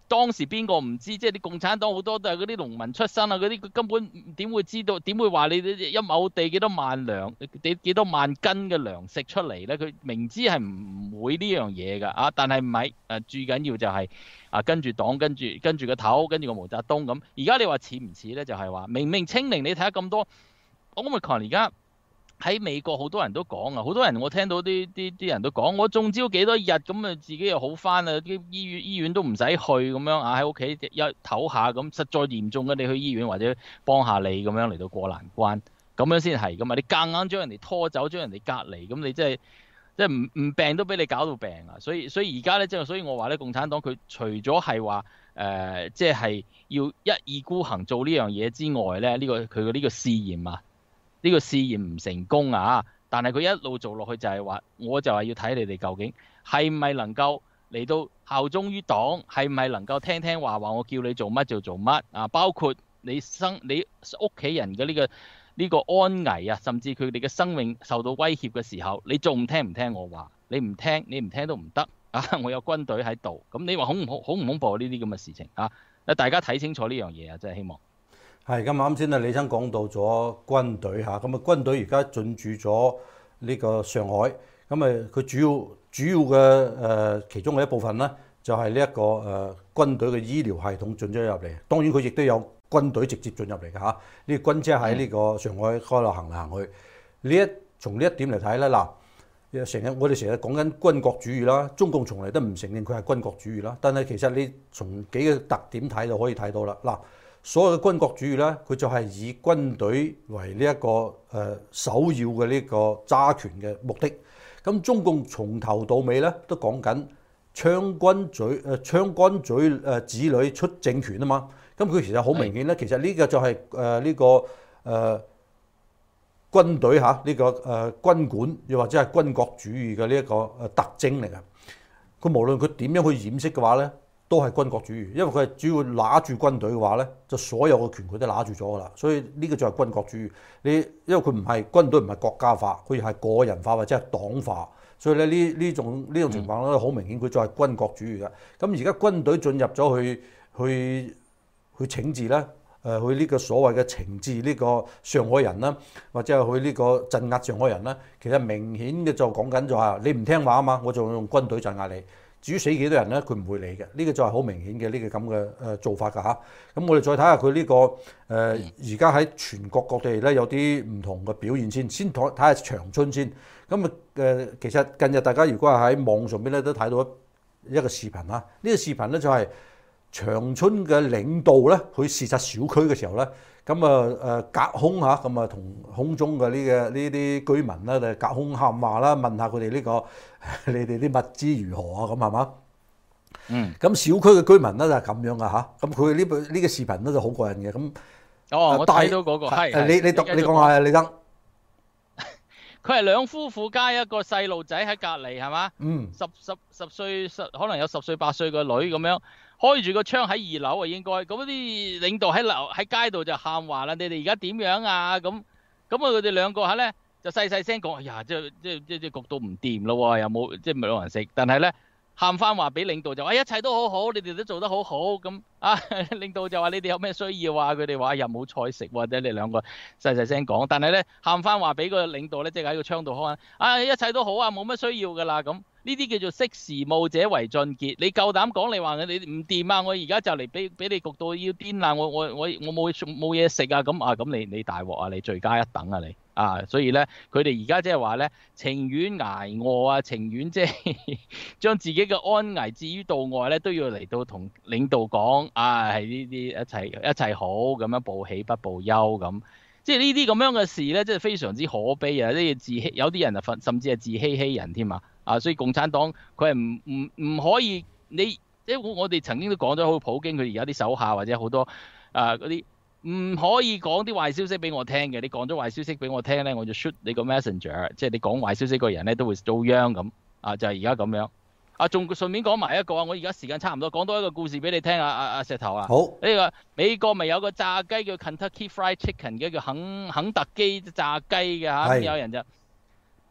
當時邊個唔知？即係啲共產黨好多都係嗰啲農民出身啊，嗰啲佢根本點會知道？點會話你一畝地幾多萬糧、幾幾多萬斤嘅糧食出嚟咧？佢明知係唔會呢樣嘢㗎啊！但係唔係誒？最緊要就係、是、啊，跟住黨，跟住跟住個頭，跟住個毛澤東咁。而家你話似唔似咧？就係、是、話明明清零，你睇下咁多 Omicron 而家。喺美國好多人都講啊，好多人我聽到啲啲啲人都講，我中招幾多日咁啊，自己又好翻啊，啲醫院醫院都唔使去咁樣啊，喺屋企一唞下咁，實在嚴重嘅你去醫院或者幫下你咁樣嚟到過難關，咁樣先係噶嘛，你夾硬將人哋拖走，將人哋隔離，咁你真係即係唔唔病都俾你搞到病啊，所以所以而家咧即係所以我話咧，共產黨佢除咗係話誒即係要一意孤行做呢樣嘢之外咧，呢個佢嘅呢個試驗啊。呢個試驗唔成功啊！但係佢一路做落去就係話，我就係要睇你哋究竟係咪能夠嚟到效忠於黨，係咪能夠聽聽話話，我叫你做乜就做乜啊！包括你生你屋企人嘅呢個呢個安危啊，甚至佢哋嘅生命受到威脅嘅時候，你仲聽唔聽我話？你唔聽，你唔聽都唔得啊！我有軍隊喺度，咁你話恐唔恐恐唔恐怖呢啲咁嘅事情啊？大家睇清楚呢樣嘢啊！真係希望。 係咁啱先啊，李生講到咗軍隊嚇，咁啊軍隊而家進駐咗呢個上海，咁啊佢主要主要嘅誒、呃、其中嘅一部分咧，就係呢一個誒、呃、軍隊嘅醫療系統進咗入嚟。當然佢亦都有軍隊直接進入嚟嘅嚇，呢、這個軍車喺呢個上海開度行嚟行去。呢一從呢一點嚟睇咧，嗱，成日我哋成日講緊軍國主義啦，中共從嚟都唔承認佢係軍國主義啦。但係其實你從幾個特點睇就可以睇到啦，嗱。所有嘅軍國主義咧，佢就係以軍隊為呢一個誒首要嘅呢個揸權嘅目的。咁中共從頭到尾咧都講緊槍軍嘴誒槍桿嘴誒子女出政權啊嘛。咁佢其實好明顯咧，其實呢個就係誒呢個誒、呃、軍隊嚇呢、呢個誒、呃、軍管又或者係軍國主義嘅呢一個誒特徵嚟嘅。佢無論佢點樣去掩飾嘅話咧，都係軍國主義，因為佢係主要拿住軍隊嘅話咧，就所有嘅權佢都拿住咗噶啦，所以呢個就係軍國主義。你因為佢唔係軍隊，唔係國家化，佢係個人化或者係黨化，所以咧呢呢種呢種情況咧好明顯，佢就係軍國主義嘅。咁而家軍隊進入咗去去去懲治咧，誒去呢個所謂嘅懲治呢個上海人啦，或者係去呢個鎮壓上海人啦，其實明顯嘅就講緊就係你唔聽話啊嘛，我就用軍隊鎮壓你。至於死幾多人咧，佢唔會理嘅。呢、這個就係好明顯嘅呢個咁嘅誒做法㗎嚇。咁我哋再睇下佢呢個誒而家喺全國各地咧有啲唔同嘅表現先。先睇睇下長春先。咁啊誒，其實近日大家如果係喺網上邊咧都睇到一個視頻啊。呢、這個視頻咧就係長春嘅領導咧去視察小區嘅時候咧，咁啊誒隔空嚇，咁啊同空中嘅呢嘅呢啲居民咧就隔空喊話啦，問下佢哋呢個你哋啲物資如何啊？咁係嘛？嗯。咁小區嘅居民咧就係咁樣噶嚇。咁佢呢部呢個視頻咧就好過癮嘅。咁哦，我睇到嗰個係。 你你讀你講下李生。 佢係兩夫婦加一個細路仔喺隔離係嘛？ 嗯。十十十歲十可能有十歲八歲個女咁樣。開住個窗喺二樓啊，應該咁啲領導喺樓喺街度就喊話啦，你哋而家點樣啊？咁咁啊，佢哋兩個喺咧就細細聲講，哎呀，即係即係即係焗到唔掂咯喎，又冇即係冇人食，但係咧喊翻話俾領導就話、哎、一切都好好，你哋都做得好好咁啊。領導就話你哋有咩需要啊？佢哋話又冇菜食或者你兩個細細聲講，但係咧喊翻話俾個領導咧，即係喺個窗度開啊，一切都好啊，冇乜需要㗎啦咁。呢啲叫做識時務者為俊傑。你夠膽講你話你唔掂啊？我而家就嚟俾俾你焗到要癲啦！我我我我冇冇嘢食啊！咁啊咁你你大鑊啊！你罪加一等啊你啊！所以咧，佢哋而家即係話咧，情願捱餓啊，情願即係將自己嘅安危置於度外咧，都要嚟到同領導講啊，係呢啲一齊一齊好咁樣報喜不報憂咁。即係呢啲咁樣嘅事咧，即係非常之可悲啊！呢啲自欺有啲人啊，甚至係自欺欺人添啊！啊，所以共產黨佢係唔唔唔可以你，即係我哋曾經都講咗，好普京佢而家啲手下或者好多啊嗰啲唔可以講啲壞消息俾我聽嘅。你講咗壞消息俾我聽咧，我就 shoot 你個 messenger， 即係你講壞消息個人咧都會遭殃咁啊！就係而家咁樣。啊，仲順便講埋一個啊，我而家時間差唔多，講多一個故事俾你聽啊！啊啊石頭啊， 好呢個美國咪有個炸雞叫 Kentucky Fried Chicken 嘅，叫肯肯德基炸雞嘅嚇，咁有人就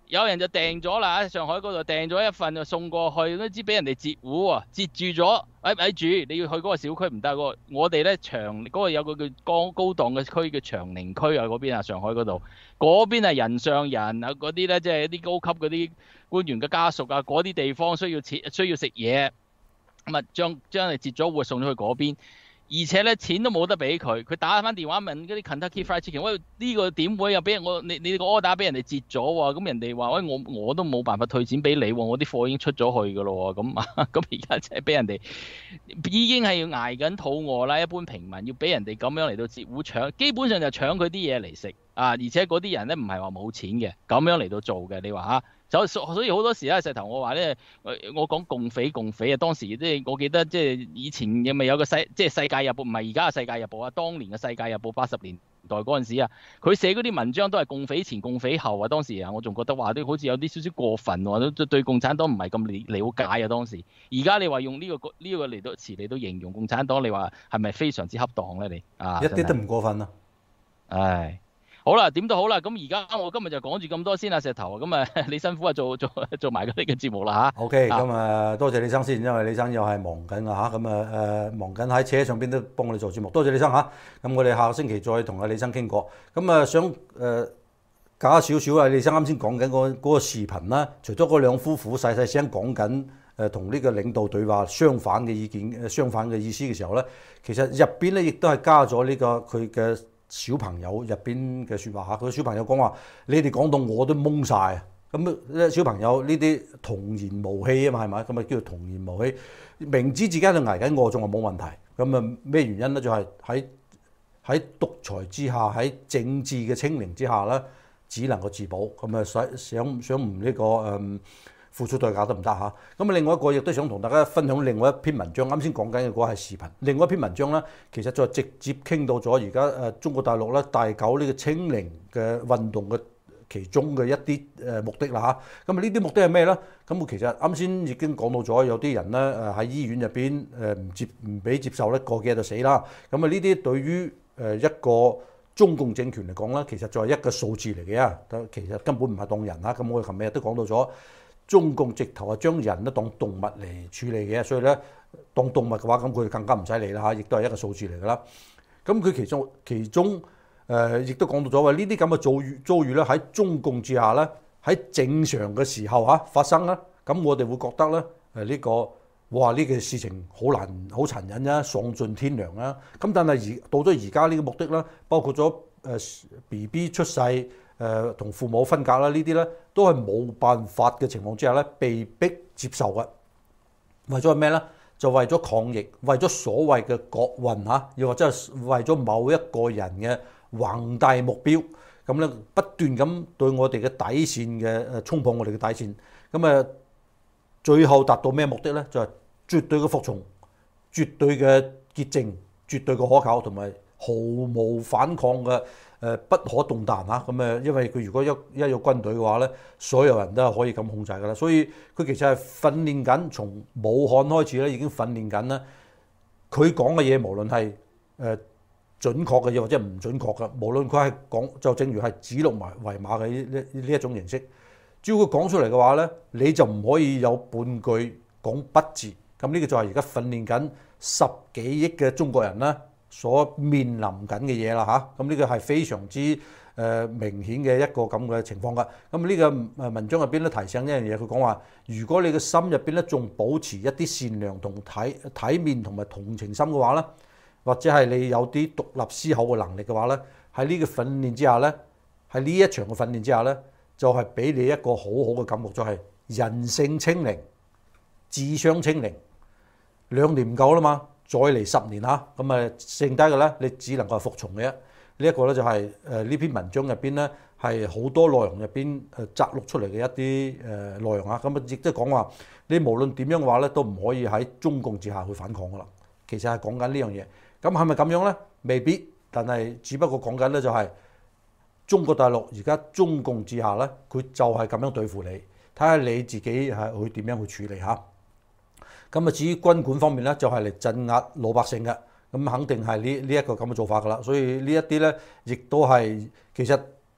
有人就訂咗啦，喺上海嗰度訂咗一份就送過去，都知俾人哋截胡喎，截住咗。誒咪住，你要去嗰個小區唔得喎。我哋咧長嗰、嗰個有個叫高高檔嘅區叫長寧區啊，嗰邊啊上海嗰度，嗰邊係人上人啊，嗰啲咧即係啲高級嗰啲官員嘅家屬啊，嗰啲地方需要切需要食嘢，咁啊將將你截咗胡送咗去嗰邊。而且咧錢都冇得俾佢，佢打翻電話問嗰啲 Kentucky Fried Chicken，喂呢個點會又俾人我你你個 order 俾人哋截咗喎？咁人哋話喂我我都冇辦法退錢俾你喎，我啲貨已經出咗去噶咯喎，咁啊咁而家真係俾人哋已經係要捱緊肚餓啦，一般平民要俾人哋咁樣嚟到截胡搶，基本上就搶佢啲嘢嚟食啊！而且嗰啲人咧唔係話冇錢嘅，咁樣嚟到做嘅，你話嚇？所所以好多時咧，石頭我話咧，我講共匪共匪啊！當時即係我記得，即係以前有咪有個世即係世界日報，唔係而家嘅世界日報啊，當年嘅世界日報八十年代嗰陣時啊，佢寫嗰啲文章都係共匪前共匪後啊！當時啊，我仲覺得話啲好似有啲少少過分喎，都對共產黨唔係咁了解啊！當時，而家你話用呢、呢個呢、呢個嚟到詞嚟到形容共產黨，你話係咪非常之恰當咧？你啊， 一啲都唔過分啊！ 唉。好啦，點都好啦，咁而家我今日就講住咁多先啦，石頭，咁啊你辛苦啊做做做埋嗰啲嘅節目啦嚇。 OK，咁啊多謝李生先，因為李生又係忙緊啊嚇，咁啊誒忙緊喺車上邊都幫我哋做節目，多謝李生嚇。咁我哋下個星期再同阿李生傾過。咁啊想誒加少少啊，李生啱先講緊嗰嗰個視頻啦，除咗嗰兩夫婦細細聲講緊誒同呢個領導對話相反嘅意見、相反嘅意思嘅時候咧，其實入邊咧亦都係加咗呢個佢嘅小朋友入邊嘅説話嚇，佢小朋友講話：你哋講到我都懵晒啊！咁咧小朋友呢啲童言無欺啊嘛，係咪？咁啊叫做童言無欺，明知自己喺度捱緊餓，仲話冇問題。咁啊咩原因咧？就係喺喺獨裁之下，喺政治嘅清零之下咧，只能夠自保。咁啊想想想唔呢個誒？嗯付出代價得唔得嚇？咁啊，另外一個亦都想同大家分享另外一篇文章。啱先講緊嘅嗰個係視頻，另外一篇文章咧，其實就直接傾到咗而家誒中國大陸咧大搞呢個清零嘅運動嘅其中嘅一啲誒目的啦嚇。咁啊，呢啲目的係咩咧？咁我其實啱先已經講到咗，有啲人咧誒喺醫院入邊誒唔接唔俾接受咧，過幾日就死啦。咁啊，呢啲對於誒一個中共政權嚟講咧，其實就係一個數字嚟嘅，其實根本唔係當人嚇。咁我哋琴日都講到咗。中共直頭係將人都當動物嚟處理嘅，所以咧當動物嘅話，咁佢更加唔使理啦嚇，亦都係一個數字嚟㗎啦。咁佢其中其中誒亦都講到咗話，呢啲咁嘅遭遇遭遇咧喺中共之下咧，喺正常嘅時候嚇發生啦。咁我哋會覺得咧誒呢個哇呢個事情好難好殘忍啊，喪盡天良啊。咁但係而到咗而家呢個目的咧，包括咗誒 B B 出世。誒同、呃、父母分隔啦，呢啲咧都係冇辦法嘅情況之下咧，被逼接受嘅。為咗係咩咧？就為咗抗疫，為咗所謂嘅國運嚇，又或者係為咗某一個人嘅宏大目標，咁咧不斷咁對我哋嘅底線嘅誒衝破我哋嘅底線。咁啊，最後達到咩目的咧？就係、是、絕對嘅服從、絕對嘅潔淨、絕對嘅可靠，同埋毫無反抗嘅。誒不可動彈嚇，咁誒，因為佢如果一一有軍隊嘅話咧，所有人都係可以咁控制㗎啦。所以佢其實係訓練緊，從武漢開始咧已經訓練緊啦。佢講嘅嘢無論係誒準確嘅嘢或者唔準確嘅，無論佢係講就正如係指鹿為為馬嘅呢呢一種形式，只要佢講出嚟嘅話咧，你就唔可以有半句講不字。咁呢個就係而家訓練緊十幾億嘅中國人啦。所面臨緊嘅嘢啦嚇，咁呢個係非常之誒明顯嘅一個咁嘅情況㗎。咁呢個誒文章入邊咧提醒一樣嘢，佢講話：如果你嘅心入邊咧仲保持一啲善良同體體面同埋同情心嘅話咧，或者係你有啲獨立思考嘅能力嘅話咧，喺呢個訓練之下咧，喺呢一場嘅訓練之下咧，就係俾你一個好好嘅感覺，就係人性清零、智商清零，兩年唔夠啦嘛。再嚟十年嚇，咁誒剩低嘅咧，你只能夠係服從嘅。呢一個咧就係誒呢篇文章入邊咧係好多內容入邊誒摘錄出嚟嘅一啲誒內容嚇。咁啊亦都講話，你無論點樣嘅話咧，都唔可以喺中共之下去反抗噶啦。其實係講緊呢樣嘢。咁係咪咁樣咧？未必，但係只不過講緊咧就係中國大陸而家中共之下咧，佢就係咁樣對付你，睇下你自己係去點樣去處理嚇。咁啊，至於軍管方面咧，就係嚟鎮壓老百姓嘅，咁肯定係呢呢一個咁嘅做法噶啦。所以呢一啲咧，亦都係其實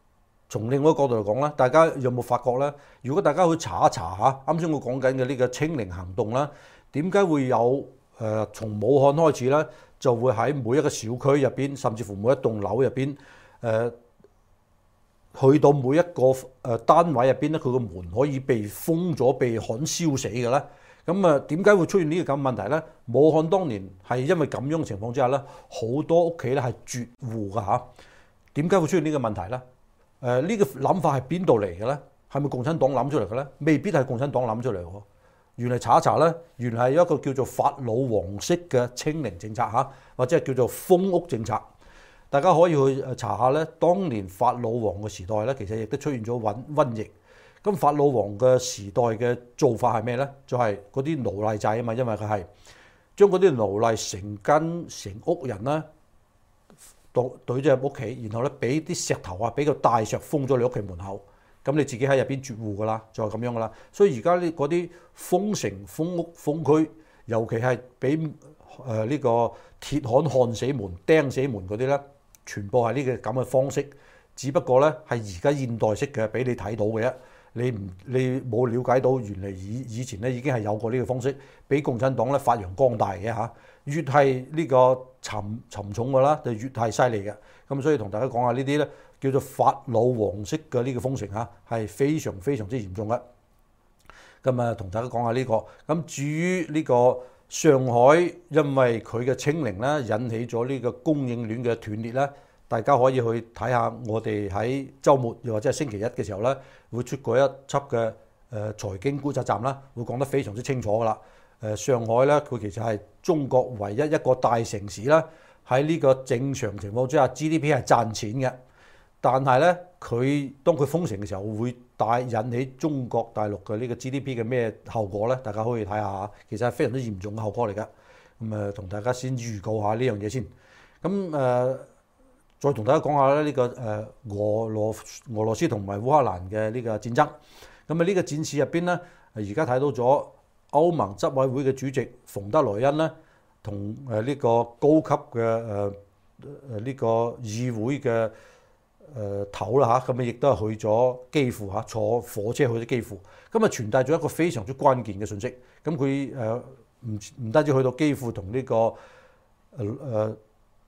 從另外一個角度嚟講咧，大家有冇發覺咧？如果大家去查一查下，啱先我講緊嘅呢個清零行動啦，點解會有誒、呃、從武漢開始咧，就會喺每一個小區入邊，甚至乎每一棟樓入邊，誒、呃、去到每一個誒單位入邊咧，佢個門可以被封咗、被焊燒死嘅咧？咁啊，點解會出現呢個咁問題咧？武漢當年係因為咁樣嘅情況之下咧，好多屋企咧係絕戶㗎嚇。點解會出現呢個問題咧？誒、呃、呢、呢個諗法係邊度嚟嘅咧？係咪共產黨諗出嚟嘅咧？未必係共產黨諗出嚟喎。原來查一查咧，原來係一個叫做法老王式嘅清零政策嚇，或者係叫做封屋政策。大家可以去查下咧，當年法老王嘅時代咧，其實亦都出現咗瘟瘟疫。咁法老王嘅時代嘅做法係咩咧？就係嗰啲奴隸制啊嘛，因為佢係將嗰啲奴隸成間成屋人咧，懟懟咗入屋企，然後咧俾啲石頭啊，俾個大石封咗你屋企門口，咁你自己喺入邊絕戶噶啦，就係咁樣噶啦。所以而家呢嗰啲封城、封屋、封區，尤其係俾誒呢個鐵焊焊死門、釘死門嗰啲咧，全部係呢個咁嘅方式，只不過咧係而家現代式嘅俾你睇到嘅啫。你唔你冇了解到原嚟以以前咧已經係有過呢個方式，俾共產黨咧發揚光大嘅嚇。越係呢個沉沉重嘅啦，就越係犀利嘅。咁所以同大家講下呢啲咧叫做法老王式嘅呢個封城嚇，係非常非常之嚴重嘅。咁啊，同大家講下呢個。咁至於呢個上海，因為佢嘅清零咧引起咗呢個供應鏈嘅斷裂咧。大家可以去睇下，我哋喺週末又或者係星期一嘅時候咧，會出過一輯嘅誒財經觀察站啦，會講得非常之清楚噶啦。誒上海咧，佢其實係中國唯一一個大城市啦，喺呢個正常情況之下 G D P 係賺錢嘅。但係咧，佢當佢封城嘅時候，會帶引起中國大陸嘅呢個 G D P 嘅咩後果咧？大家可以睇下，其實係非常之嚴重嘅後果嚟㗎。咁誒，同大家先預告下呢樣嘢先。咁誒。呃再同大家講下咧呢個誒俄羅俄羅斯同埋烏克蘭嘅呢個戰爭。咁啊呢個戰事入邊咧，而家睇到咗歐盟執委會嘅主席馮德萊恩咧，同誒呢個高級嘅誒誒呢個議會嘅誒頭啦嚇，咁啊亦都係去咗基輔嚇，坐火車去咗基輔。咁啊傳遞咗一個非常之關鍵嘅信息。咁佢誒唔唔單止去到基輔同呢個誒誒。呃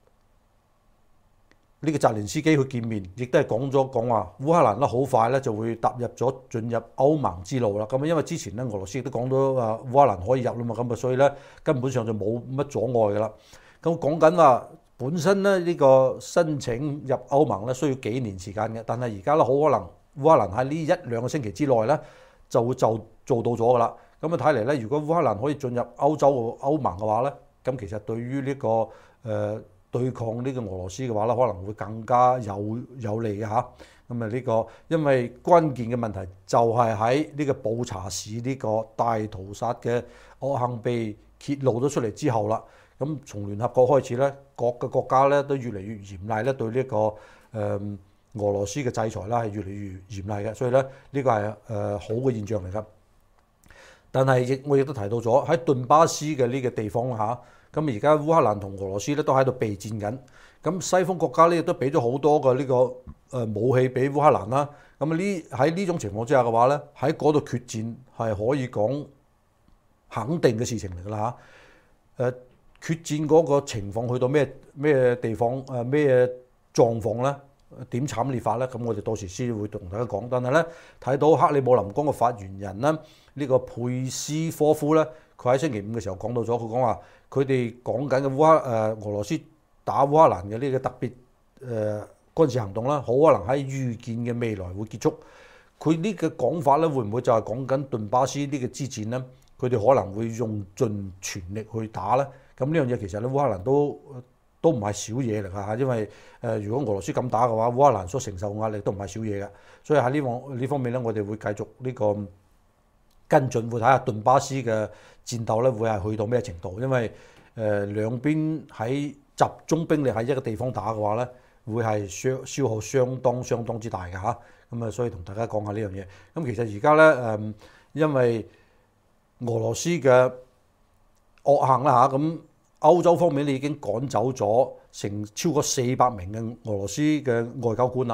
呢個澤連斯基去見面，亦都係講咗講話烏克蘭咧好快咧就會踏入咗進入歐盟之路啦。咁啊，因為之前咧俄羅斯亦都講到話烏克蘭可以入啦嘛，咁啊所以咧根本上就冇乜阻礙噶啦。咁講緊話本身咧呢個申請入歐盟咧需要幾年時間嘅，但係而家咧好可能烏克蘭喺呢一兩個星期之內咧就會就做到咗噶啦。咁啊睇嚟咧，如果烏克蘭可以進入歐洲歐盟嘅話咧，咁其實對於呢、這個誒。呃對抗呢個俄羅斯嘅話咧，可能會更加有有利嘅嚇。咁啊呢個因為關鍵嘅問題就係喺呢個布查市呢個大屠殺嘅惡行被揭露咗出嚟之後啦。咁從聯合國開始咧，各個國家咧都越嚟越嚴厲咧對呢、這個誒、呃、俄羅斯嘅制裁啦係越嚟越嚴厲嘅，所以咧呢、這個係誒、呃、好嘅現象嚟㗎。但係亦我亦都提到咗喺頓巴斯嘅呢個地方嚇。咁而家烏克蘭同俄羅斯咧都喺度備戰緊，咁西方國家咧亦都俾咗好多嘅呢個誒武器俾烏克蘭啦。咁啊呢喺呢種情況之下嘅話咧，喺嗰度決戰係可以講肯定嘅事情嚟㗎啦嚇。誒決戰嗰個情況去到咩咩地方誒咩狀況咧？點慘烈法咧？咁我哋到時先會同大家講。但係咧睇到克里姆林宮嘅發言人咧，呢個佩斯科夫咧，佢喺星期五嘅時候講到咗，佢講話。佢哋講緊嘅烏克誒俄羅斯打烏克蘭嘅呢個特別誒軍事行動啦，好可能喺預見嘅未來會結束。佢呢個講法咧，會唔會就係講緊頓巴斯呢個之戰咧？佢哋可能會用盡全力去打咧。咁呢樣嘢其實咧，烏克蘭都都唔係少嘢嚟㗎嚇，因為誒如果俄羅斯咁打嘅話，烏克蘭所承受嘅壓力都唔係少嘢嘅。所以喺呢方呢方面咧，我哋會繼續呢個跟進，會睇下頓巴斯嘅戰鬥咧，會係去到咩程度？因為誒、呃、兩邊喺集中兵力喺一個地方打嘅話咧，會係消消耗相當相當之大嘅嚇。咁啊，所以同大家講下呢樣嘢。咁其實而家咧誒，因為俄羅斯嘅惡行啦嚇，咁歐洲方面你已經趕走咗成超過四百名嘅俄羅斯嘅外交官啦。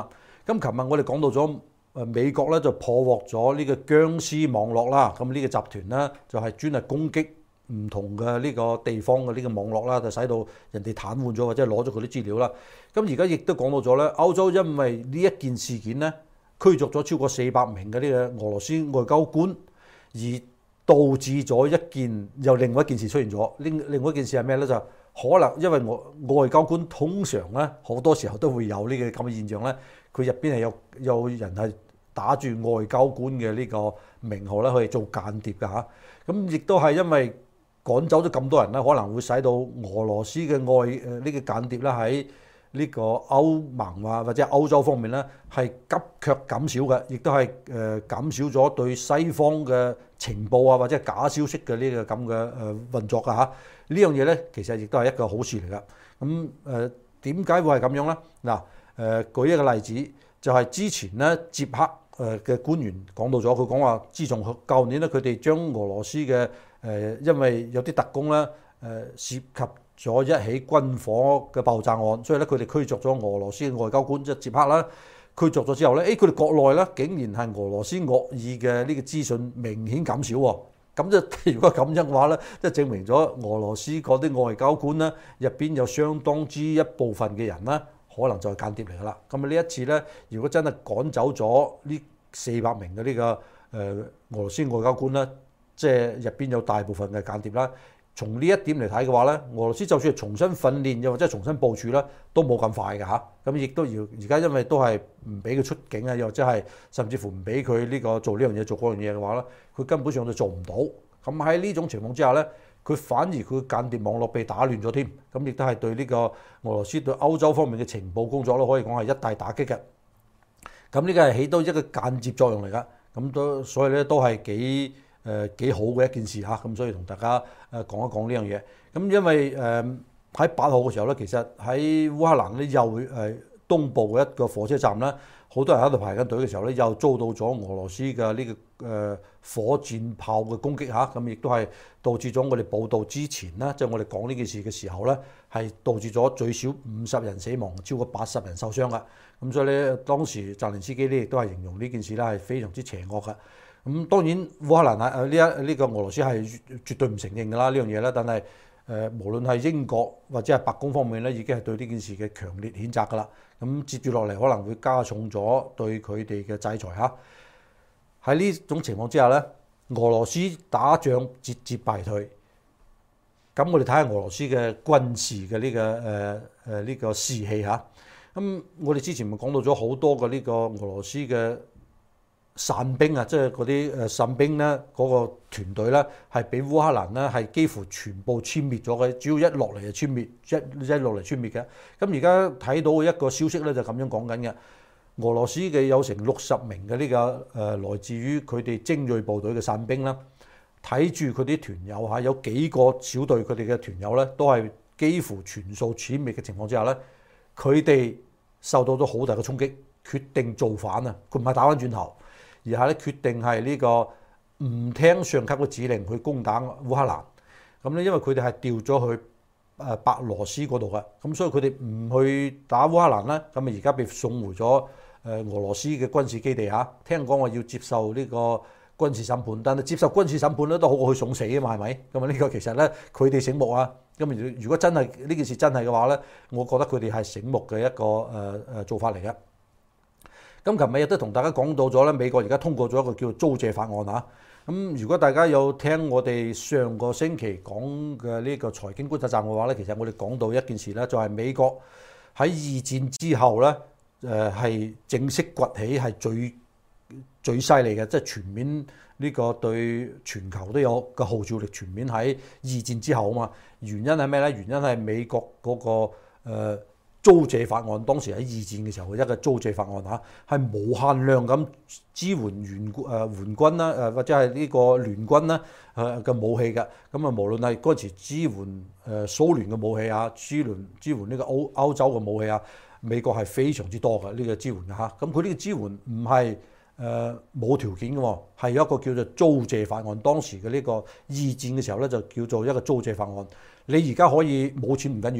咁琴日我哋講到咗誒美國咧就破獲咗呢個僵屍網絡啦，咁呢個集團咧就係專係攻擊唔同嘅呢個地方嘅呢個網絡啦，就使到人哋癱瘓咗或者攞咗佢啲資料啦。咁而家亦都講到咗咧，歐洲因為呢一件事件咧，驅逐咗超過四百名嘅呢個俄羅斯外交官，而導致咗一件又另外一件事出現咗。另另外一件事係咩咧？就可能因為外外交官通常咧好多時候都會有呢個咁嘅現象咧，佢入邊係有有人係打住外交官嘅呢個名號咧去做間諜㗎嚇。咁亦都係因為趕走咗咁多人咧，可能會使到俄羅斯嘅外誒呢個間諜咧喺呢個歐盟啊或者歐洲方面咧係急劇減少嘅，亦都係誒減少咗對西方嘅情報啊或者假消息嘅呢個咁嘅誒運作啊嚇。呢樣嘢咧其實亦都係一個好事嚟㗎。咁誒點解會係咁樣咧？嗱誒舉一個例子，就係之前咧捷克誒嘅官員講到咗，佢講話自從舊年咧佢哋將俄羅斯嘅誒因為有啲特工咧誒涉及咗一起軍火嘅爆炸案，所以咧佢哋驅逐咗俄羅斯嘅外交官，即係捷克啦。驅逐咗之後咧，誒佢哋國內咧竟然係俄羅斯惡意嘅呢個資訊明顯減少喎。咁即係如果咁樣嘅話咧，即係證明咗俄羅斯嗰啲外交官咧入邊有相當之一部分嘅人咧，可能就係間諜嚟㗎啦。咁啊呢一次咧，如果真係趕走咗呢四百名嘅呢個誒俄羅斯外交官咧，即係入邊有大部分嘅間諜啦。從呢一點嚟睇嘅話咧，俄羅斯就算係重新訓練又或者重新部署咧，都冇咁快嘅嚇。咁亦都要而家因為都係唔俾佢出境啊，又或者係甚至乎唔俾佢呢個做呢樣嘢做嗰樣嘢嘅話咧，佢根本上就做唔到。咁喺呢種情況之下咧，佢反而佢間諜網絡被打亂咗添。咁亦都係對呢個俄羅斯對歐洲方面嘅情報工作咧，可以講係一大打擊嘅。咁呢個係起到一個間接作用嚟㗎。咁都所以咧都係幾誒幾好嘅一件事嚇。咁所以同大家誒講一講呢樣嘢。咁因為誒喺八號嘅時候咧，其實喺烏克蘭咧又誒東部嘅一個火車站咧，好多人喺度排緊隊嘅時候咧，又遭到咗俄羅斯嘅呢個誒火箭炮嘅攻擊嚇。咁亦都係導致咗我哋報道之前咧，即係我哋講呢件事嘅時候咧，係導致咗最少五十人死亡，超過八十人受傷㗎。咁所以咧，當時澤連斯基咧亦都係形容呢件事咧係非常之邪惡嘅。咁當然烏克蘭係誒呢一呢個俄羅斯係絕對唔承認㗎啦呢樣嘢啦，但係誒、呃、無論係英國或者係白宮方面咧，已經係對呢件事嘅強烈譴責㗎啦。咁接住落嚟可能會加重咗對佢哋嘅制裁嚇。喺呢種情況之下咧，俄羅斯打仗節節敗退。咁我哋睇下俄羅斯嘅軍事嘅呢、這個誒誒呢個士氣嚇。咁我哋之前咪講到咗好多嘅呢個俄羅斯嘅傘兵啊，即係嗰啲誒傘兵咧，嗰個團隊咧係俾烏克蘭咧係幾乎全部殲滅咗嘅，只要一落嚟就殲滅，一一落嚟殲滅嘅。咁而家睇到一個消息咧就咁樣講緊嘅，俄羅斯嘅有成六十名嘅呢、這個誒、呃、來自於佢哋精鋭部隊嘅傘兵啦，睇住佢啲團友嚇，有幾個小隊佢哋嘅團友咧都係幾乎全數殲滅嘅情況之下咧，佢哋受到咗好大嘅衝擊，決定造反啊！佢唔係打翻轉頭，而係咧決定係呢個唔聽上級嘅指令去攻打烏克蘭。咁咧，因為佢哋係調咗去誒白羅斯嗰度嘅，咁所以佢哋唔去打烏克蘭啦。咁啊，而家被送回咗誒俄羅斯嘅軍事基地嚇。聽講話要接受呢個軍事審判，但係接受軍事審判咧都好過去送死啊嘛，係咪？咁啊，呢個其實咧佢哋醒目啊。咁如果真係呢件事真係嘅話咧，我覺得佢哋係醒目嘅一個誒誒做法嚟嘅。咁琴日亦都同大家講到咗咧，美國而家通過咗一個叫做租借法案嚇。咁如果大家有聽我哋上個星期講嘅呢個財經觀察站嘅話咧，其實我哋講到一件事咧，就係美國喺二戰之後咧，誒係正式崛起係最最犀利嘅，即係全面呢個對全球都有個號召力，全面喺二戰之後啊嘛。原因係咩咧？原因係美國嗰個誒租借法案，當時喺二戰嘅時候嘅一個租借法案嚇，係無限量咁支援援誒援軍啦，誒或者係呢個聯軍啦誒嘅武器嘅。咁啊，無論係嗰陣時支援誒蘇聯嘅武器啊，支援支援呢個歐歐洲嘅武器啊，美國係非常之多嘅呢個支援嘅嚇。咁佢呢個支援唔係誒冇條件嘅喎，係有一個叫做租借法案。當時嘅呢個二戰嘅時候咧，就叫做一個租借法案。你而家可以冇錢唔緊要，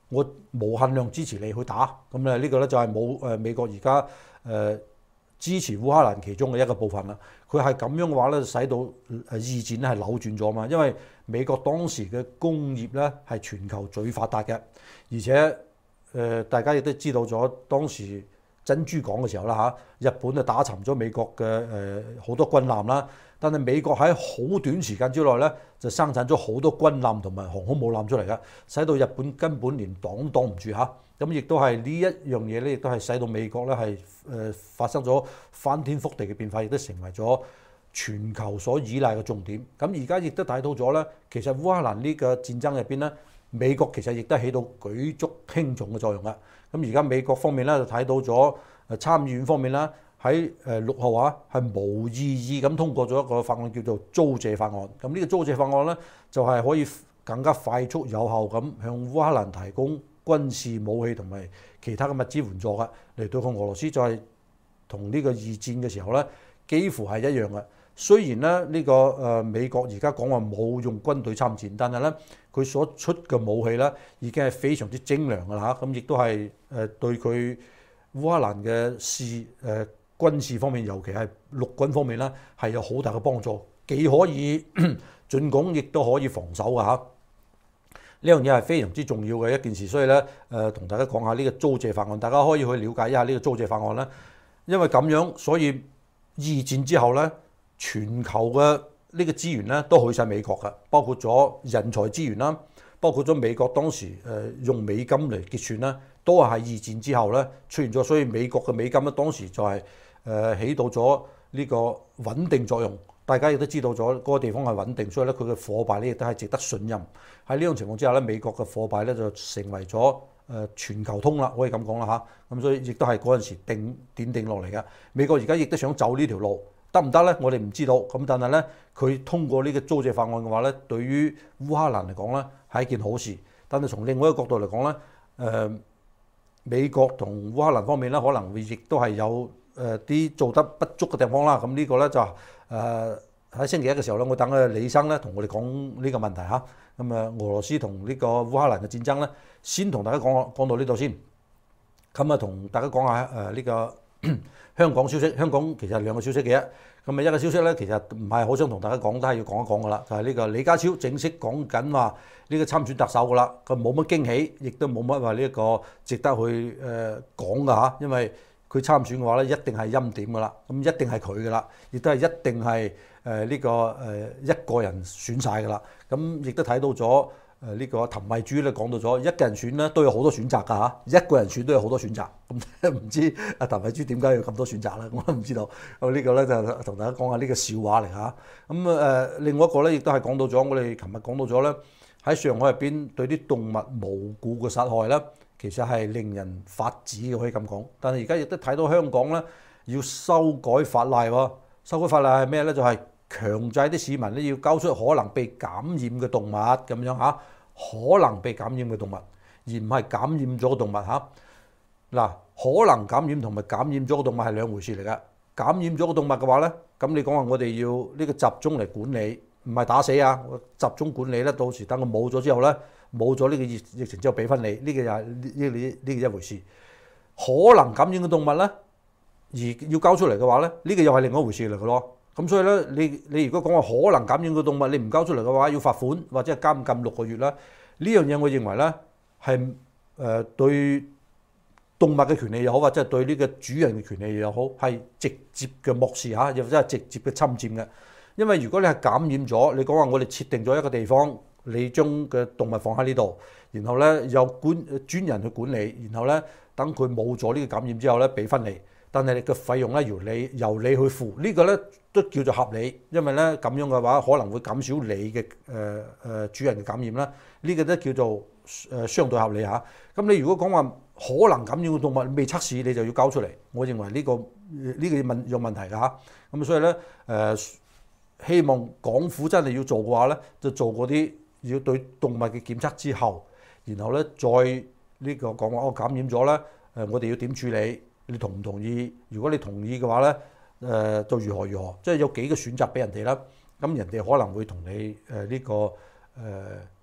我無限量支持你去打，咁咧呢個咧就係冇誒美國而家誒支持烏克蘭其中嘅一個部分啦。佢係咁樣嘅話咧，使到誒二戰咧係扭轉咗嘛，因為美國當時嘅工業咧係全球最發達嘅，而且誒、呃、大家亦都知道咗當時珍珠港嘅時候啦嚇，日本就打沉咗美國嘅誒好多軍艦啦，但係美國喺好短時間之內咧就生產咗好多軍艦同埋航空母艦出嚟嘅，使到日本根本連擋擋唔住嚇。咁亦都係呢一樣嘢咧，亦都係使到美國咧係誒發生咗翻天覆地嘅變化，亦都成為咗全球所依賴嘅重點。咁而家亦都睇到咗咧，其實烏克蘭呢個戰爭入邊咧，美國其實亦都起到舉足輕重嘅作用啦。咁而家美國方面咧就睇到咗誒參議院方面啦，喺誒六號啊係無異議咁通過咗一個法案叫做租借法案。咁呢個租借法案咧就係可以更加快速有效咁向烏克蘭提供軍事武器同埋其他嘅物資援助嘅，嚟對抗俄羅斯，就係同呢個二戰嘅時候咧幾乎係一樣嘅。雖然咧呢個誒美國而家講話冇用軍隊參戰，但係咧佢所出嘅武器咧已經係非常之精良㗎啦嚇，咁亦都係誒對佢烏克蘭嘅事誒軍事方面，尤其係陸軍方面咧係有好大嘅幫助，既可以進攻，亦都可以防守㗎嚇。呢樣嘢係非常之重要嘅一件事，所以咧誒同大家講下呢個租借法案，大家可以去了解一下呢個租借法案啦。因為咁樣，所以二戰之後咧，全球嘅呢個資源咧都去晒美國嘅，包括咗人才資源啦，包括咗美國當時誒用美金嚟結算啦，都係喺二戰之後咧出現咗，所以美國嘅美金咧當時就係誒起到咗呢個穩定作用。大家亦都知道咗嗰個地方係穩定，所以咧佢嘅貨幣咧亦都係值得信任。喺呢種情況之下咧，美國嘅貨幣咧就成為咗誒全球通啦，可以咁講啦嚇。咁所以亦都係嗰陣時定點定落嚟嘅。美國而家亦都想走呢條路，得唔得咧？我哋唔知道。咁但係咧，佢通過呢個租借法案嘅話咧，對於烏克蘭嚟講咧係一件好事。但係從另外一個角度嚟講咧，誒、呃、美國同烏克蘭方面咧可能會亦都係有誒啲、呃、做得不足嘅地方啦。咁呢個咧就誒。呃喺星期一嘅時候咧，我等阿李生咧同我哋講呢個問題嚇。咁啊，俄羅斯同呢個烏克蘭嘅戰爭咧，先同大家講講到呢度先。咁啊，同大家講下誒呢個香港消息。香港其實係兩個消息嘅啫。咁啊，一個消息咧，其實唔係好想同大家講，都係要講一講噶啦。就係呢個李家超正式講緊話呢個參選特首噶啦。佢冇乜驚喜，亦都冇乜話呢一個值得去誒講噶嚇，因為佢參選嘅話咧，一定係欽點噶啦，咁一定係佢噶啦，亦都係一定係誒呢個誒一個人選晒噶啦。咁亦都睇到咗誒呢個譚慧珠咧講到咗，一個人選咧都有好多選擇㗎嚇，一個人選都有好多選擇。咁唔知阿譚慧珠點解有咁多選擇咧？我都唔知道。咁呢個咧就同大家講下呢個笑話嚟嚇。咁誒另外一個咧亦都係講到咗，我哋琴日講到咗咧喺上海入邊對啲動物無故嘅殺害咧。其實係令人髮指嘅，可以咁講。但係而家亦都睇到香港咧要修改法例喎。修改法例係咩咧？就係、是、強制啲市民咧要交出可能被感染嘅動物咁樣嚇，可能被感染嘅動物，而唔係感染咗嘅動物嚇。嗱，可能感染同埋感染咗嘅動物係兩回事嚟㗎。感染咗嘅動物嘅話咧，咁你講話我哋要呢個集中嚟管理，唔係打死啊，集中管理咧，到時等我冇咗之後咧。冇咗呢個疫疫情之後俾翻你，呢個又係呢呢呢個一回事。可能感染嘅動物咧，而要交出嚟嘅話咧，呢個又係另外一回事嚟嘅咯。咁所以咧，你你如果講話可能感染嘅動物，你唔交出嚟嘅話，要罰款或者係監禁六個月啦。呢樣嘢我認為咧係誒對動物嘅權利又好，或者係對呢個主人嘅權利又好，係直接嘅漠視嚇，又或者係直接嘅侵佔嘅。因為如果你係感染咗，你講話我哋設定咗一個地方。你將嘅動物放喺呢度，然後咧有管專人去管理，然後咧等佢冇咗呢個感染之後咧俾翻你，但係你嘅費用咧由你由你去付，這個、呢個咧都叫做合理，因為咧咁樣嘅話可能會減少你嘅誒誒主人嘅感染啦，呢、這個都叫做誒相對合理嚇。咁你如果講話可能感染嘅動物未測試，你就要交出嚟，我認為呢、這個呢、這個問有問題㗎嚇。咁所以咧誒、呃、希望港府真係要做嘅話咧，就做嗰啲。要對動物嘅檢測之後，然後咧再呢個講話我感染咗咧，誒我哋要點處理？你同唔同意？如果你同意嘅話咧，誒就如何如何？即係有幾個選擇俾人哋啦。咁人哋可能會同你誒呢個誒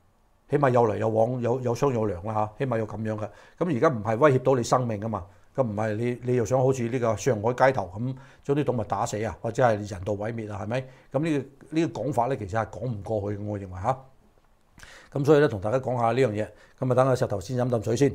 起碼有嚟有往，有有商有量啦嚇，起碼有咁樣嘅。咁而家唔係威脅到你生命噶嘛，咁唔係你你又想好似呢個上海街頭咁將啲動物打死啊，或者係人道毀滅啊，係咪？咁呢個呢個講法咧，其實係講唔過去嘅，我認為嚇。咁所以咧，同大家講下呢樣嘢。咁啊，等阿石頭先飲啖水先。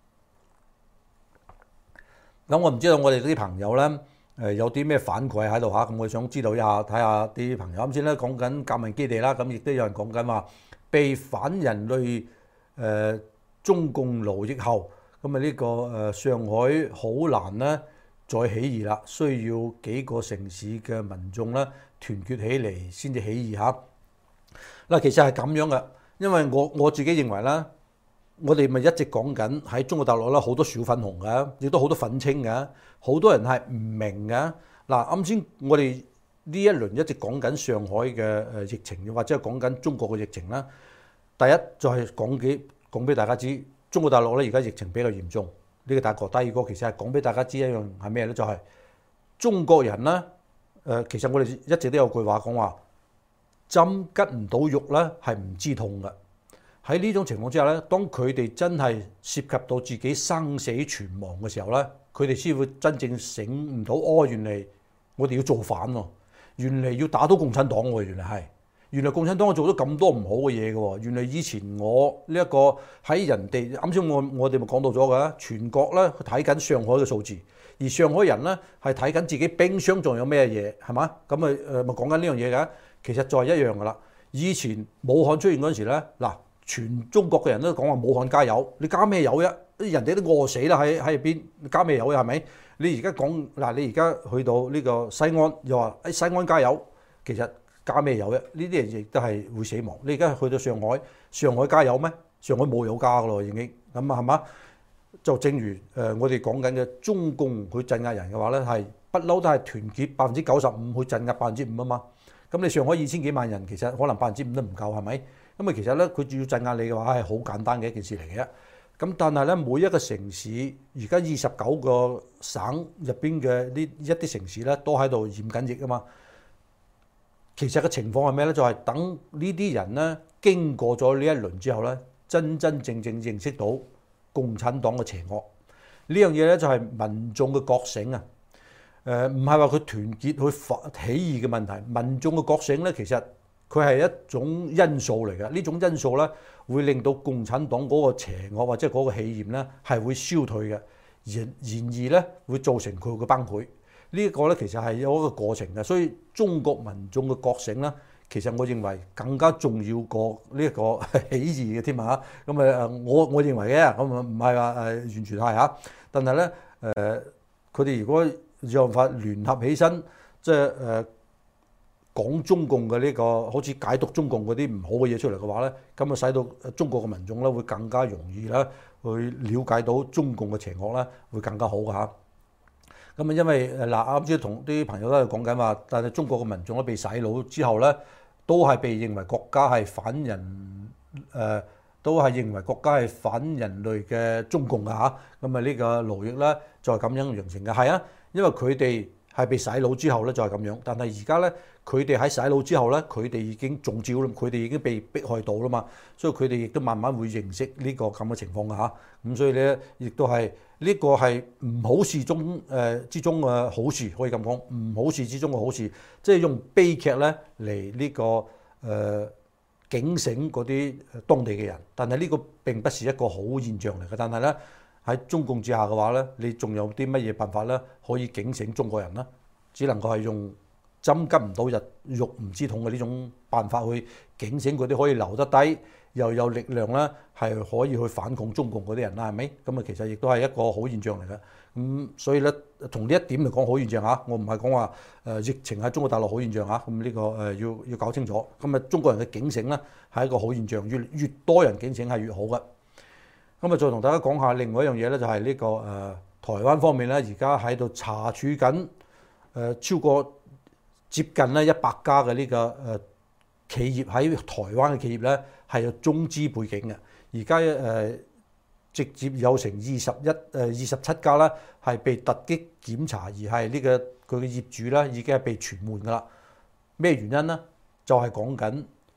咁我唔知道我哋啲朋友咧，誒有啲咩反饋喺度嚇，咁我想知道一下，睇下啲朋友啱先咧講緊革命基地啦，咁亦都有人講緊話被反人類誒、呃、中共奴役後，咁啊呢個誒上海好難咧再起義啦，需要幾個城市嘅民眾咧團結起嚟先至起義嚇。嗱，其實係咁樣嘅，因為我我自己認為啦。我哋咪一直講緊喺中國大陸啦，好多小粉紅嘅，亦都好多粉青嘅，好多人係唔明嘅。嗱，啱先我哋呢一輪一直講緊上海嘅誒疫情，或者係講緊中國嘅疫情啦。第一就係講幾講俾大家知，中國大陸咧而家疫情比較嚴重，呢個第一個。第二個其實係講俾大家知一樣係咩咧？就係中國人咧誒，其實我哋一直都有句話講話，針拮唔到肉咧係唔知痛嘅。喺呢種情況之下咧，當佢哋真係涉及到自己生死存亡嘅時候咧，佢哋先會真正醒唔到，哦，原嚟我哋要造反喎，原嚟要打倒共產黨喎，原嚟係，原來共產黨做咗咁多唔好嘅嘢嘅喎，原來以前我呢一個喺人哋啱先我我哋咪講到咗嘅，全國咧睇緊上海嘅數字，而上海人咧係睇緊自己冰箱仲有咩嘢係嘛？咁咪誒咪講緊呢樣嘢嘅，其實就係一樣嘅啦。以前武漢出現嗰陣時咧，嗱。全中國嘅人都講話武漢加油，你加咩油啫？人哋都餓死啦，喺喺入邊，你加咩油呀？係咪？你而家講嗱，你而家去到呢個西安，又話誒西安加油，其實加咩油啫？呢啲人亦都係會死亡。你而家去到上海，上海加油咩？上海冇油加噶咯，已經咁啊，係嘛？就正如誒我哋講緊嘅中共去鎮壓人嘅話咧，係不嬲都係團結百分之九十五去鎮壓百分之五啊嘛。咁你上海二千幾萬人，其實可能百分之五都唔夠，係咪？咁啊，其實咧，佢要鎮壓你嘅話係好簡單嘅一件事嚟嘅。咁但係咧，每一個城市而家二十九個省入邊嘅呢一啲城市咧，都喺度驗緊疫啊嘛。其實嘅情況係咩咧？就係、是、等呢啲人咧經過咗呢一輪之後咧，真真正正認識到共產黨嘅邪惡。呢樣嘢咧就係民眾嘅覺醒啊！誒唔係話佢團結去發起義嘅問題，民眾嘅覺醒咧，其實佢係一種因素嚟嘅。呢種因素咧會令到共產黨嗰個邪惡或者嗰個氣焰咧係會消退嘅，然然而咧會造成佢嘅崩潰。呢一個咧其實係有一個過程嘅，所以中國民眾嘅覺醒咧，其實我認為更加重要過呢一個起義嘅添啊！咁誒我我認為嘅，咁唔係話誒完全係嚇，但係咧誒佢哋如果有辦法聯合起身，即係誒講中共嘅呢個好似解讀中共嗰啲唔好嘅嘢出嚟嘅話咧，咁啊使到中國嘅民眾咧會更加容易咧去了解到中共嘅邪惡咧，會更加好嘅嚇。咁啊，因為誒嗱啱先同啲朋友都係講緊話，但係中國嘅民眾咧被洗腦之後咧，都係被認為國家係反人誒、呃，都係認為國家係反人類嘅中共嘅嚇。咁啊呢個奴役咧就係咁樣形成嘅，係啊。因為佢哋係被洗腦之後咧就係咁樣，但係而家咧佢哋喺洗腦之後咧，佢哋已經中招啦，佢哋已經被迫害到啦嘛，所以佢哋亦都慢慢會認識呢個咁嘅情況嘅嚇。咁所以咧，亦都係呢個係唔好事中誒之中嘅好事，可以咁講，唔好事之中嘅好事，即係用悲劇咧嚟呢個誒警醒嗰啲當地嘅人。但係呢個並不是一個好現象嚟嘅，但係咧。喺中共之下嘅話咧，你仲有啲乜嘢辦法咧可以警醒中國人咧？只能夠係用針拮唔到日肉唔知痛嘅呢種辦法去警醒嗰啲可以留得低又有力量咧，係可以去反抗中共嗰啲人啦，係咪？咁啊，其實亦都係一個好現象嚟嘅。咁所以咧，從呢一點嚟講好現象嚇，我唔係講話誒疫情喺中國大陸好現象嚇。咁呢個誒要要搞清楚。咁啊，中國人嘅警醒咧係一個好現象，越越多人警醒係越好嘅。咁啊，再同大家講下另外一樣嘢咧，就係呢個誒台灣方面咧，而家喺度查處緊誒超過接近咧一百家嘅呢個誒企業喺台灣嘅企業咧係有中資背景嘅。而家誒直接有成二十一誒二十七家啦，係被突擊檢查，而係呢個佢嘅業主咧已經係被傳喚噶啦。咩原因咧？就係講緊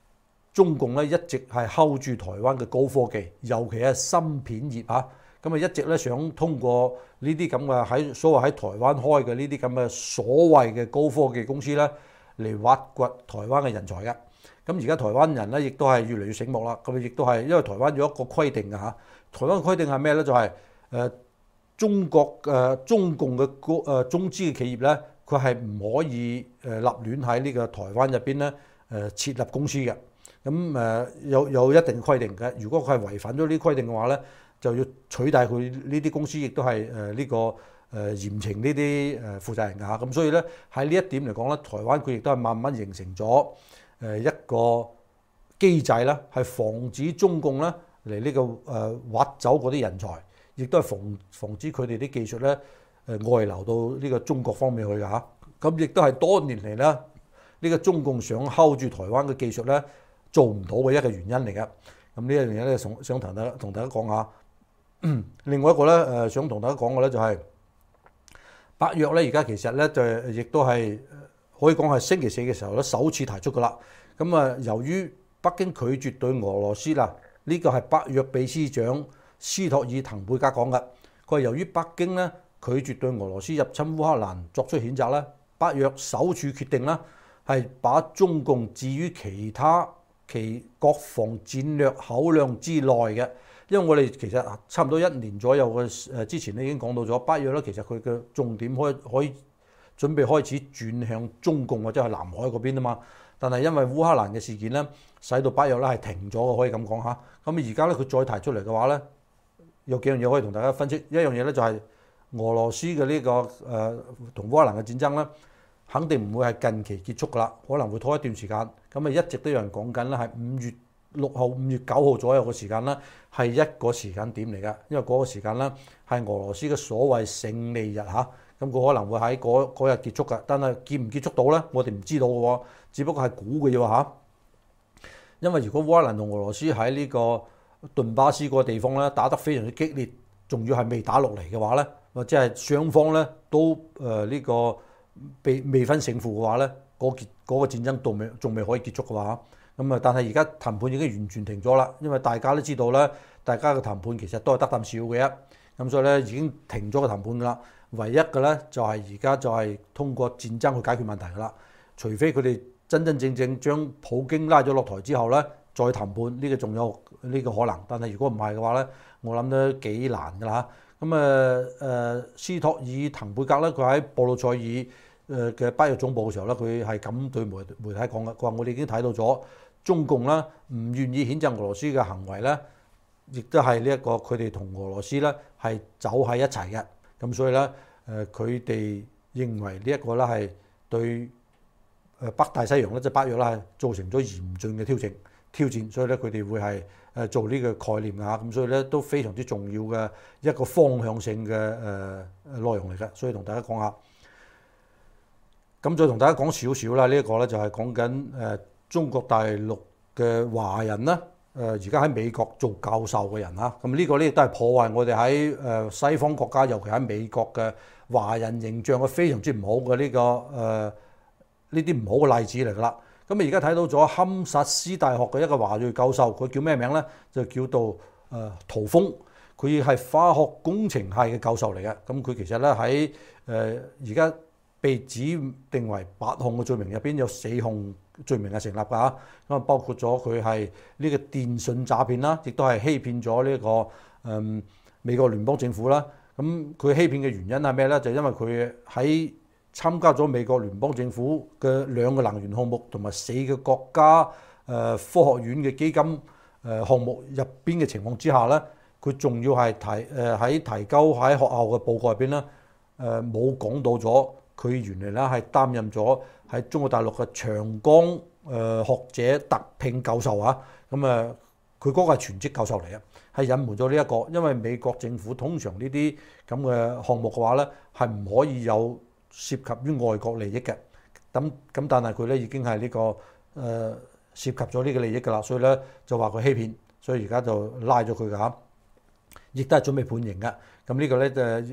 中共咧一直係 hold 住台灣嘅高科技，尤其係芯片業嚇。咁啊一直咧想通過呢啲咁嘅喺所謂喺台灣開嘅呢啲咁嘅所謂嘅高科技公司咧，嚟挖掘台灣嘅人才嘅。咁而家台灣人咧亦都係越嚟越醒目啦。咁亦都係因為台灣有一個規定嘅嚇，台灣嘅規定係咩咧？就係、是、誒、呃、中國誒、呃、中共嘅高誒中資嘅企業咧，佢係唔可以誒立亂喺呢個台灣入邊咧誒設立公司嘅。咁誒有有一定嘅規定嘅。如果佢係違反咗呢啲規定嘅話咧，就要取締佢呢啲公司，亦都係誒呢個誒嚴懲呢啲誒負責人㗎嚇。咁所以咧喺呢一點嚟講咧，台灣佢亦都係慢慢形成咗誒一個機制啦，係防止中共咧嚟呢個誒挖走嗰啲人才，亦都係防防止佢哋啲技術咧誒外流到呢個中國方面去㗎嚇。咁亦都係多年嚟咧呢個中共想睺住台灣嘅技術咧做唔到嘅一個原因嚟㗎。咁呢一樣嘢咧想想同大家同大家講下。另外一個咧誒想同大家講嘅咧就係北約咧而家其實咧就亦都係可以講係星期四嘅時候咧首次提出㗎啦。咁啊由於北京拒絕對俄羅斯啦，呢個係北約秘書長斯托爾滕貝格講嘅。佢話由於北京咧拒絕對俄羅斯入侵烏克蘭作出譴責咧，北約首處決定啦係把中共置於其他其國防戰略口量之內嘅。因為我哋其實差唔多一年左右嘅誒之前咧已經講到咗，北約咧其實佢嘅重點可以可以準備開始轉向中共或者係南海嗰邊啊嘛。但係因為烏克蘭嘅事件咧，使到北約咧係停咗嘅，可以咁講嚇。咁而家咧佢再提出嚟嘅話咧，有幾樣嘢可以同大家分析。一樣嘢咧就係俄羅斯嘅呢個誒同烏克蘭嘅戰爭咧，肯定唔會係近期結束㗎啦，可能會拖一段時間。咁啊一直都有人講緊咧係五月六號、五月九號左右嘅時間啦，係一個時間點嚟㗎。因為嗰個時間咧係俄羅斯嘅所謂勝利日嚇，咁佢可能會喺嗰嗰日結束㗎。但係結唔結束到咧，我哋唔知道嘅喎，只不過係估嘅啫嚇。因為如果烏克蘭同俄羅斯喺呢個頓巴斯嗰個地方咧打得非常之激烈，仲要係未打落嚟嘅話咧，或者係雙方咧都誒呢、呃這個未未分勝負嘅話咧，嗰、那個結嗰、那個戰爭仲未仲未可以結束嘅話。咁啊！但係而家談判已經完全停咗啦，因為大家都知道咧，大家嘅談判其實都係得啖笑嘅啫。咁所以咧已經停咗個談判㗎啦。唯一嘅咧就係而家就係通過戰爭去解決問題㗎啦。除非佢哋真真正正將普京拉咗落台之後咧，再談判呢、這個仲有呢個可能。但係如果唔係嘅話咧，我諗都幾難㗎啦。咁誒誒斯托爾滕貝格咧，佢喺布魯塞爾誒嘅北約總部嘅時候咧，佢係咁對媒媒體講嘅，佢話我哋已經睇到咗。中共咧唔願意譴責俄羅斯嘅行為咧，亦都係呢一個佢哋同俄羅斯咧係走喺一齊嘅。咁所以咧誒佢哋認為呢一個咧係對誒北大西洋咧即係北約啦係造成咗嚴峻嘅挑戰挑戰，所以咧佢哋會係誒做呢個概念啊。咁所以咧都非常之重要嘅一個方向性嘅誒內容嚟嘅，所以同大家講下。咁再同大家講少少啦，呢一個咧就係講緊誒。中國大陸嘅華人啦，誒而家喺美國做教授嘅人啦，咁呢個咧亦都係破壞我哋喺誒西方國家，尤其喺美國嘅華人形象嘅非常之唔好嘅呢、這個誒呢啲唔好嘅例子嚟㗎啦。咁而家睇到咗堪薩斯大學嘅一個華裔教授，佢叫咩名咧？就叫做誒陶峰，佢係化學工程系嘅教授嚟嘅。咁佢其實咧喺誒而家被指定為八項嘅罪名入邊有四項罪名係成立㗎嚇，咁啊包括咗佢係呢個電信詐騙啦，亦都係欺騙咗呢、這個誒、嗯、美國聯邦政府啦。咁佢欺騙嘅原因係咩咧？就因為佢喺參加咗美國聯邦政府嘅兩個能源項目同埋四個國家誒、呃、科學院嘅基金誒、呃、項目入邊嘅情況之下咧，佢仲要係提誒喺、呃、提交喺學校嘅報告入邊咧誒冇講到咗佢原來咧係擔任咗喺中國大陸嘅長江誒學者特聘教授啊。咁誒佢嗰個係全職教授嚟嘅，係隱瞞咗呢一個，因為美國政府通常呢啲咁嘅項目嘅話咧係唔可以有涉及於外國利益嘅。咁咁但係佢咧已經係呢、這個誒、呃、涉及咗呢個利益㗎啦，所以咧就話佢欺騙，所以而家就拉咗佢㗎嚇，亦都係準備判刑㗎。咁呢個咧就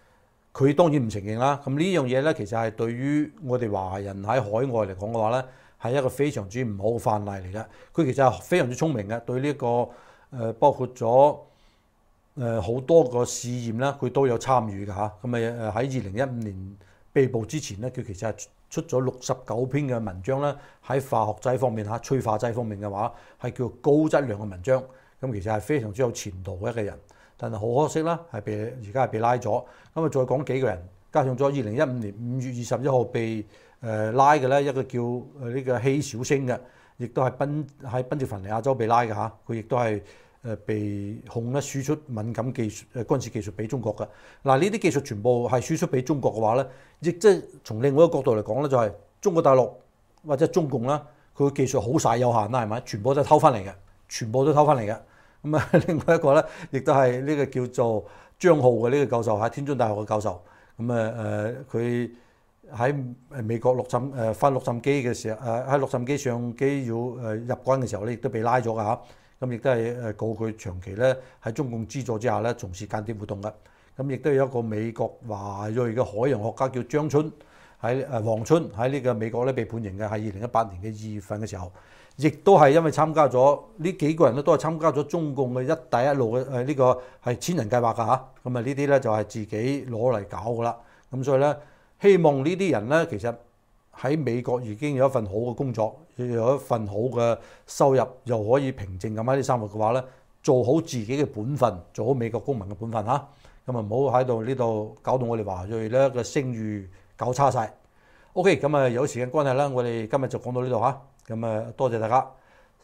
佢當然唔承認啦。咁呢樣嘢咧其實係對於我哋華人喺海外嚟講嘅話咧係一個非常之唔好嘅範例嚟嘅。佢其實係非常之聰明嘅，對呢、這個誒、呃、包括咗誒好多個試驗啦，佢都有參與嘅嚇。咁咪誒喺二零一五年被捕之前咧，佢其實係出咗六十九篇嘅文章啦，喺化學劑方面嚇，催化劑方面嘅話係叫高質量嘅文章。咁其實係非常之有前途嘅一個人，但係好可惜啦，係被而家係被拉咗。咁啊，再講幾個人，加上咗二零一五年五月二十一號被誒、呃、拉嘅咧，一個叫誒呢個希小星嘅，亦都係賓喺賓夕凡尼亞州被拉嘅嚇，佢亦都係誒被控咧輸出敏感技術誒軍事技術俾中國嘅。嗱，呢啲技術全部係輸出俾中國嘅話咧，亦即係從另外一個角度嚟講咧，就係中國大陸或者中共啦，佢嘅技術好曬有限啦，係咪？全部都係偷翻嚟嘅。全部都偷翻嚟嘅，咁啊，另外一個咧，亦都係呢個叫做張浩嘅呢個教授，喺天津大學嘅教授，咁啊誒，佢喺誒美國洛杉誒翻洛杉磯嘅時候，誒喺洛杉磯上機要誒入關嘅時候咧，亦都被拉咗㗎嚇，咁亦都係誒告佢長期咧喺中共資助之下咧從事間諜活動嘅，咁亦都有一個美國華裔嘅海洋學家叫張春喺誒黃春喺呢個美國咧被判刑嘅，係二零一八年嘅二月份嘅時候。亦都係因為參加咗呢幾個人咧，都係參加咗中共嘅一帶一路嘅誒呢個係千人計劃㗎嚇。咁啊呢啲咧就係自己攞嚟搞㗎啦。咁所以咧，希望呢啲人咧其實喺美國已經有一份好嘅工作，有一份好嘅收入，又可以平靜咁喺啲生活嘅話咧，做好自己嘅本分，做好美國公民嘅本分嚇。咁啊唔好喺度呢度搞到我哋華裔咧嘅聲譽搞差晒。OK，咁啊有時間關係啦，我哋今日就講到呢度嚇。咁啊，多謝大家，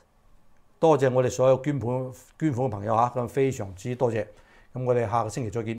多謝我哋所有捐款捐款嘅朋友嚇，咁非常之多謝。咁我哋下個星期再見。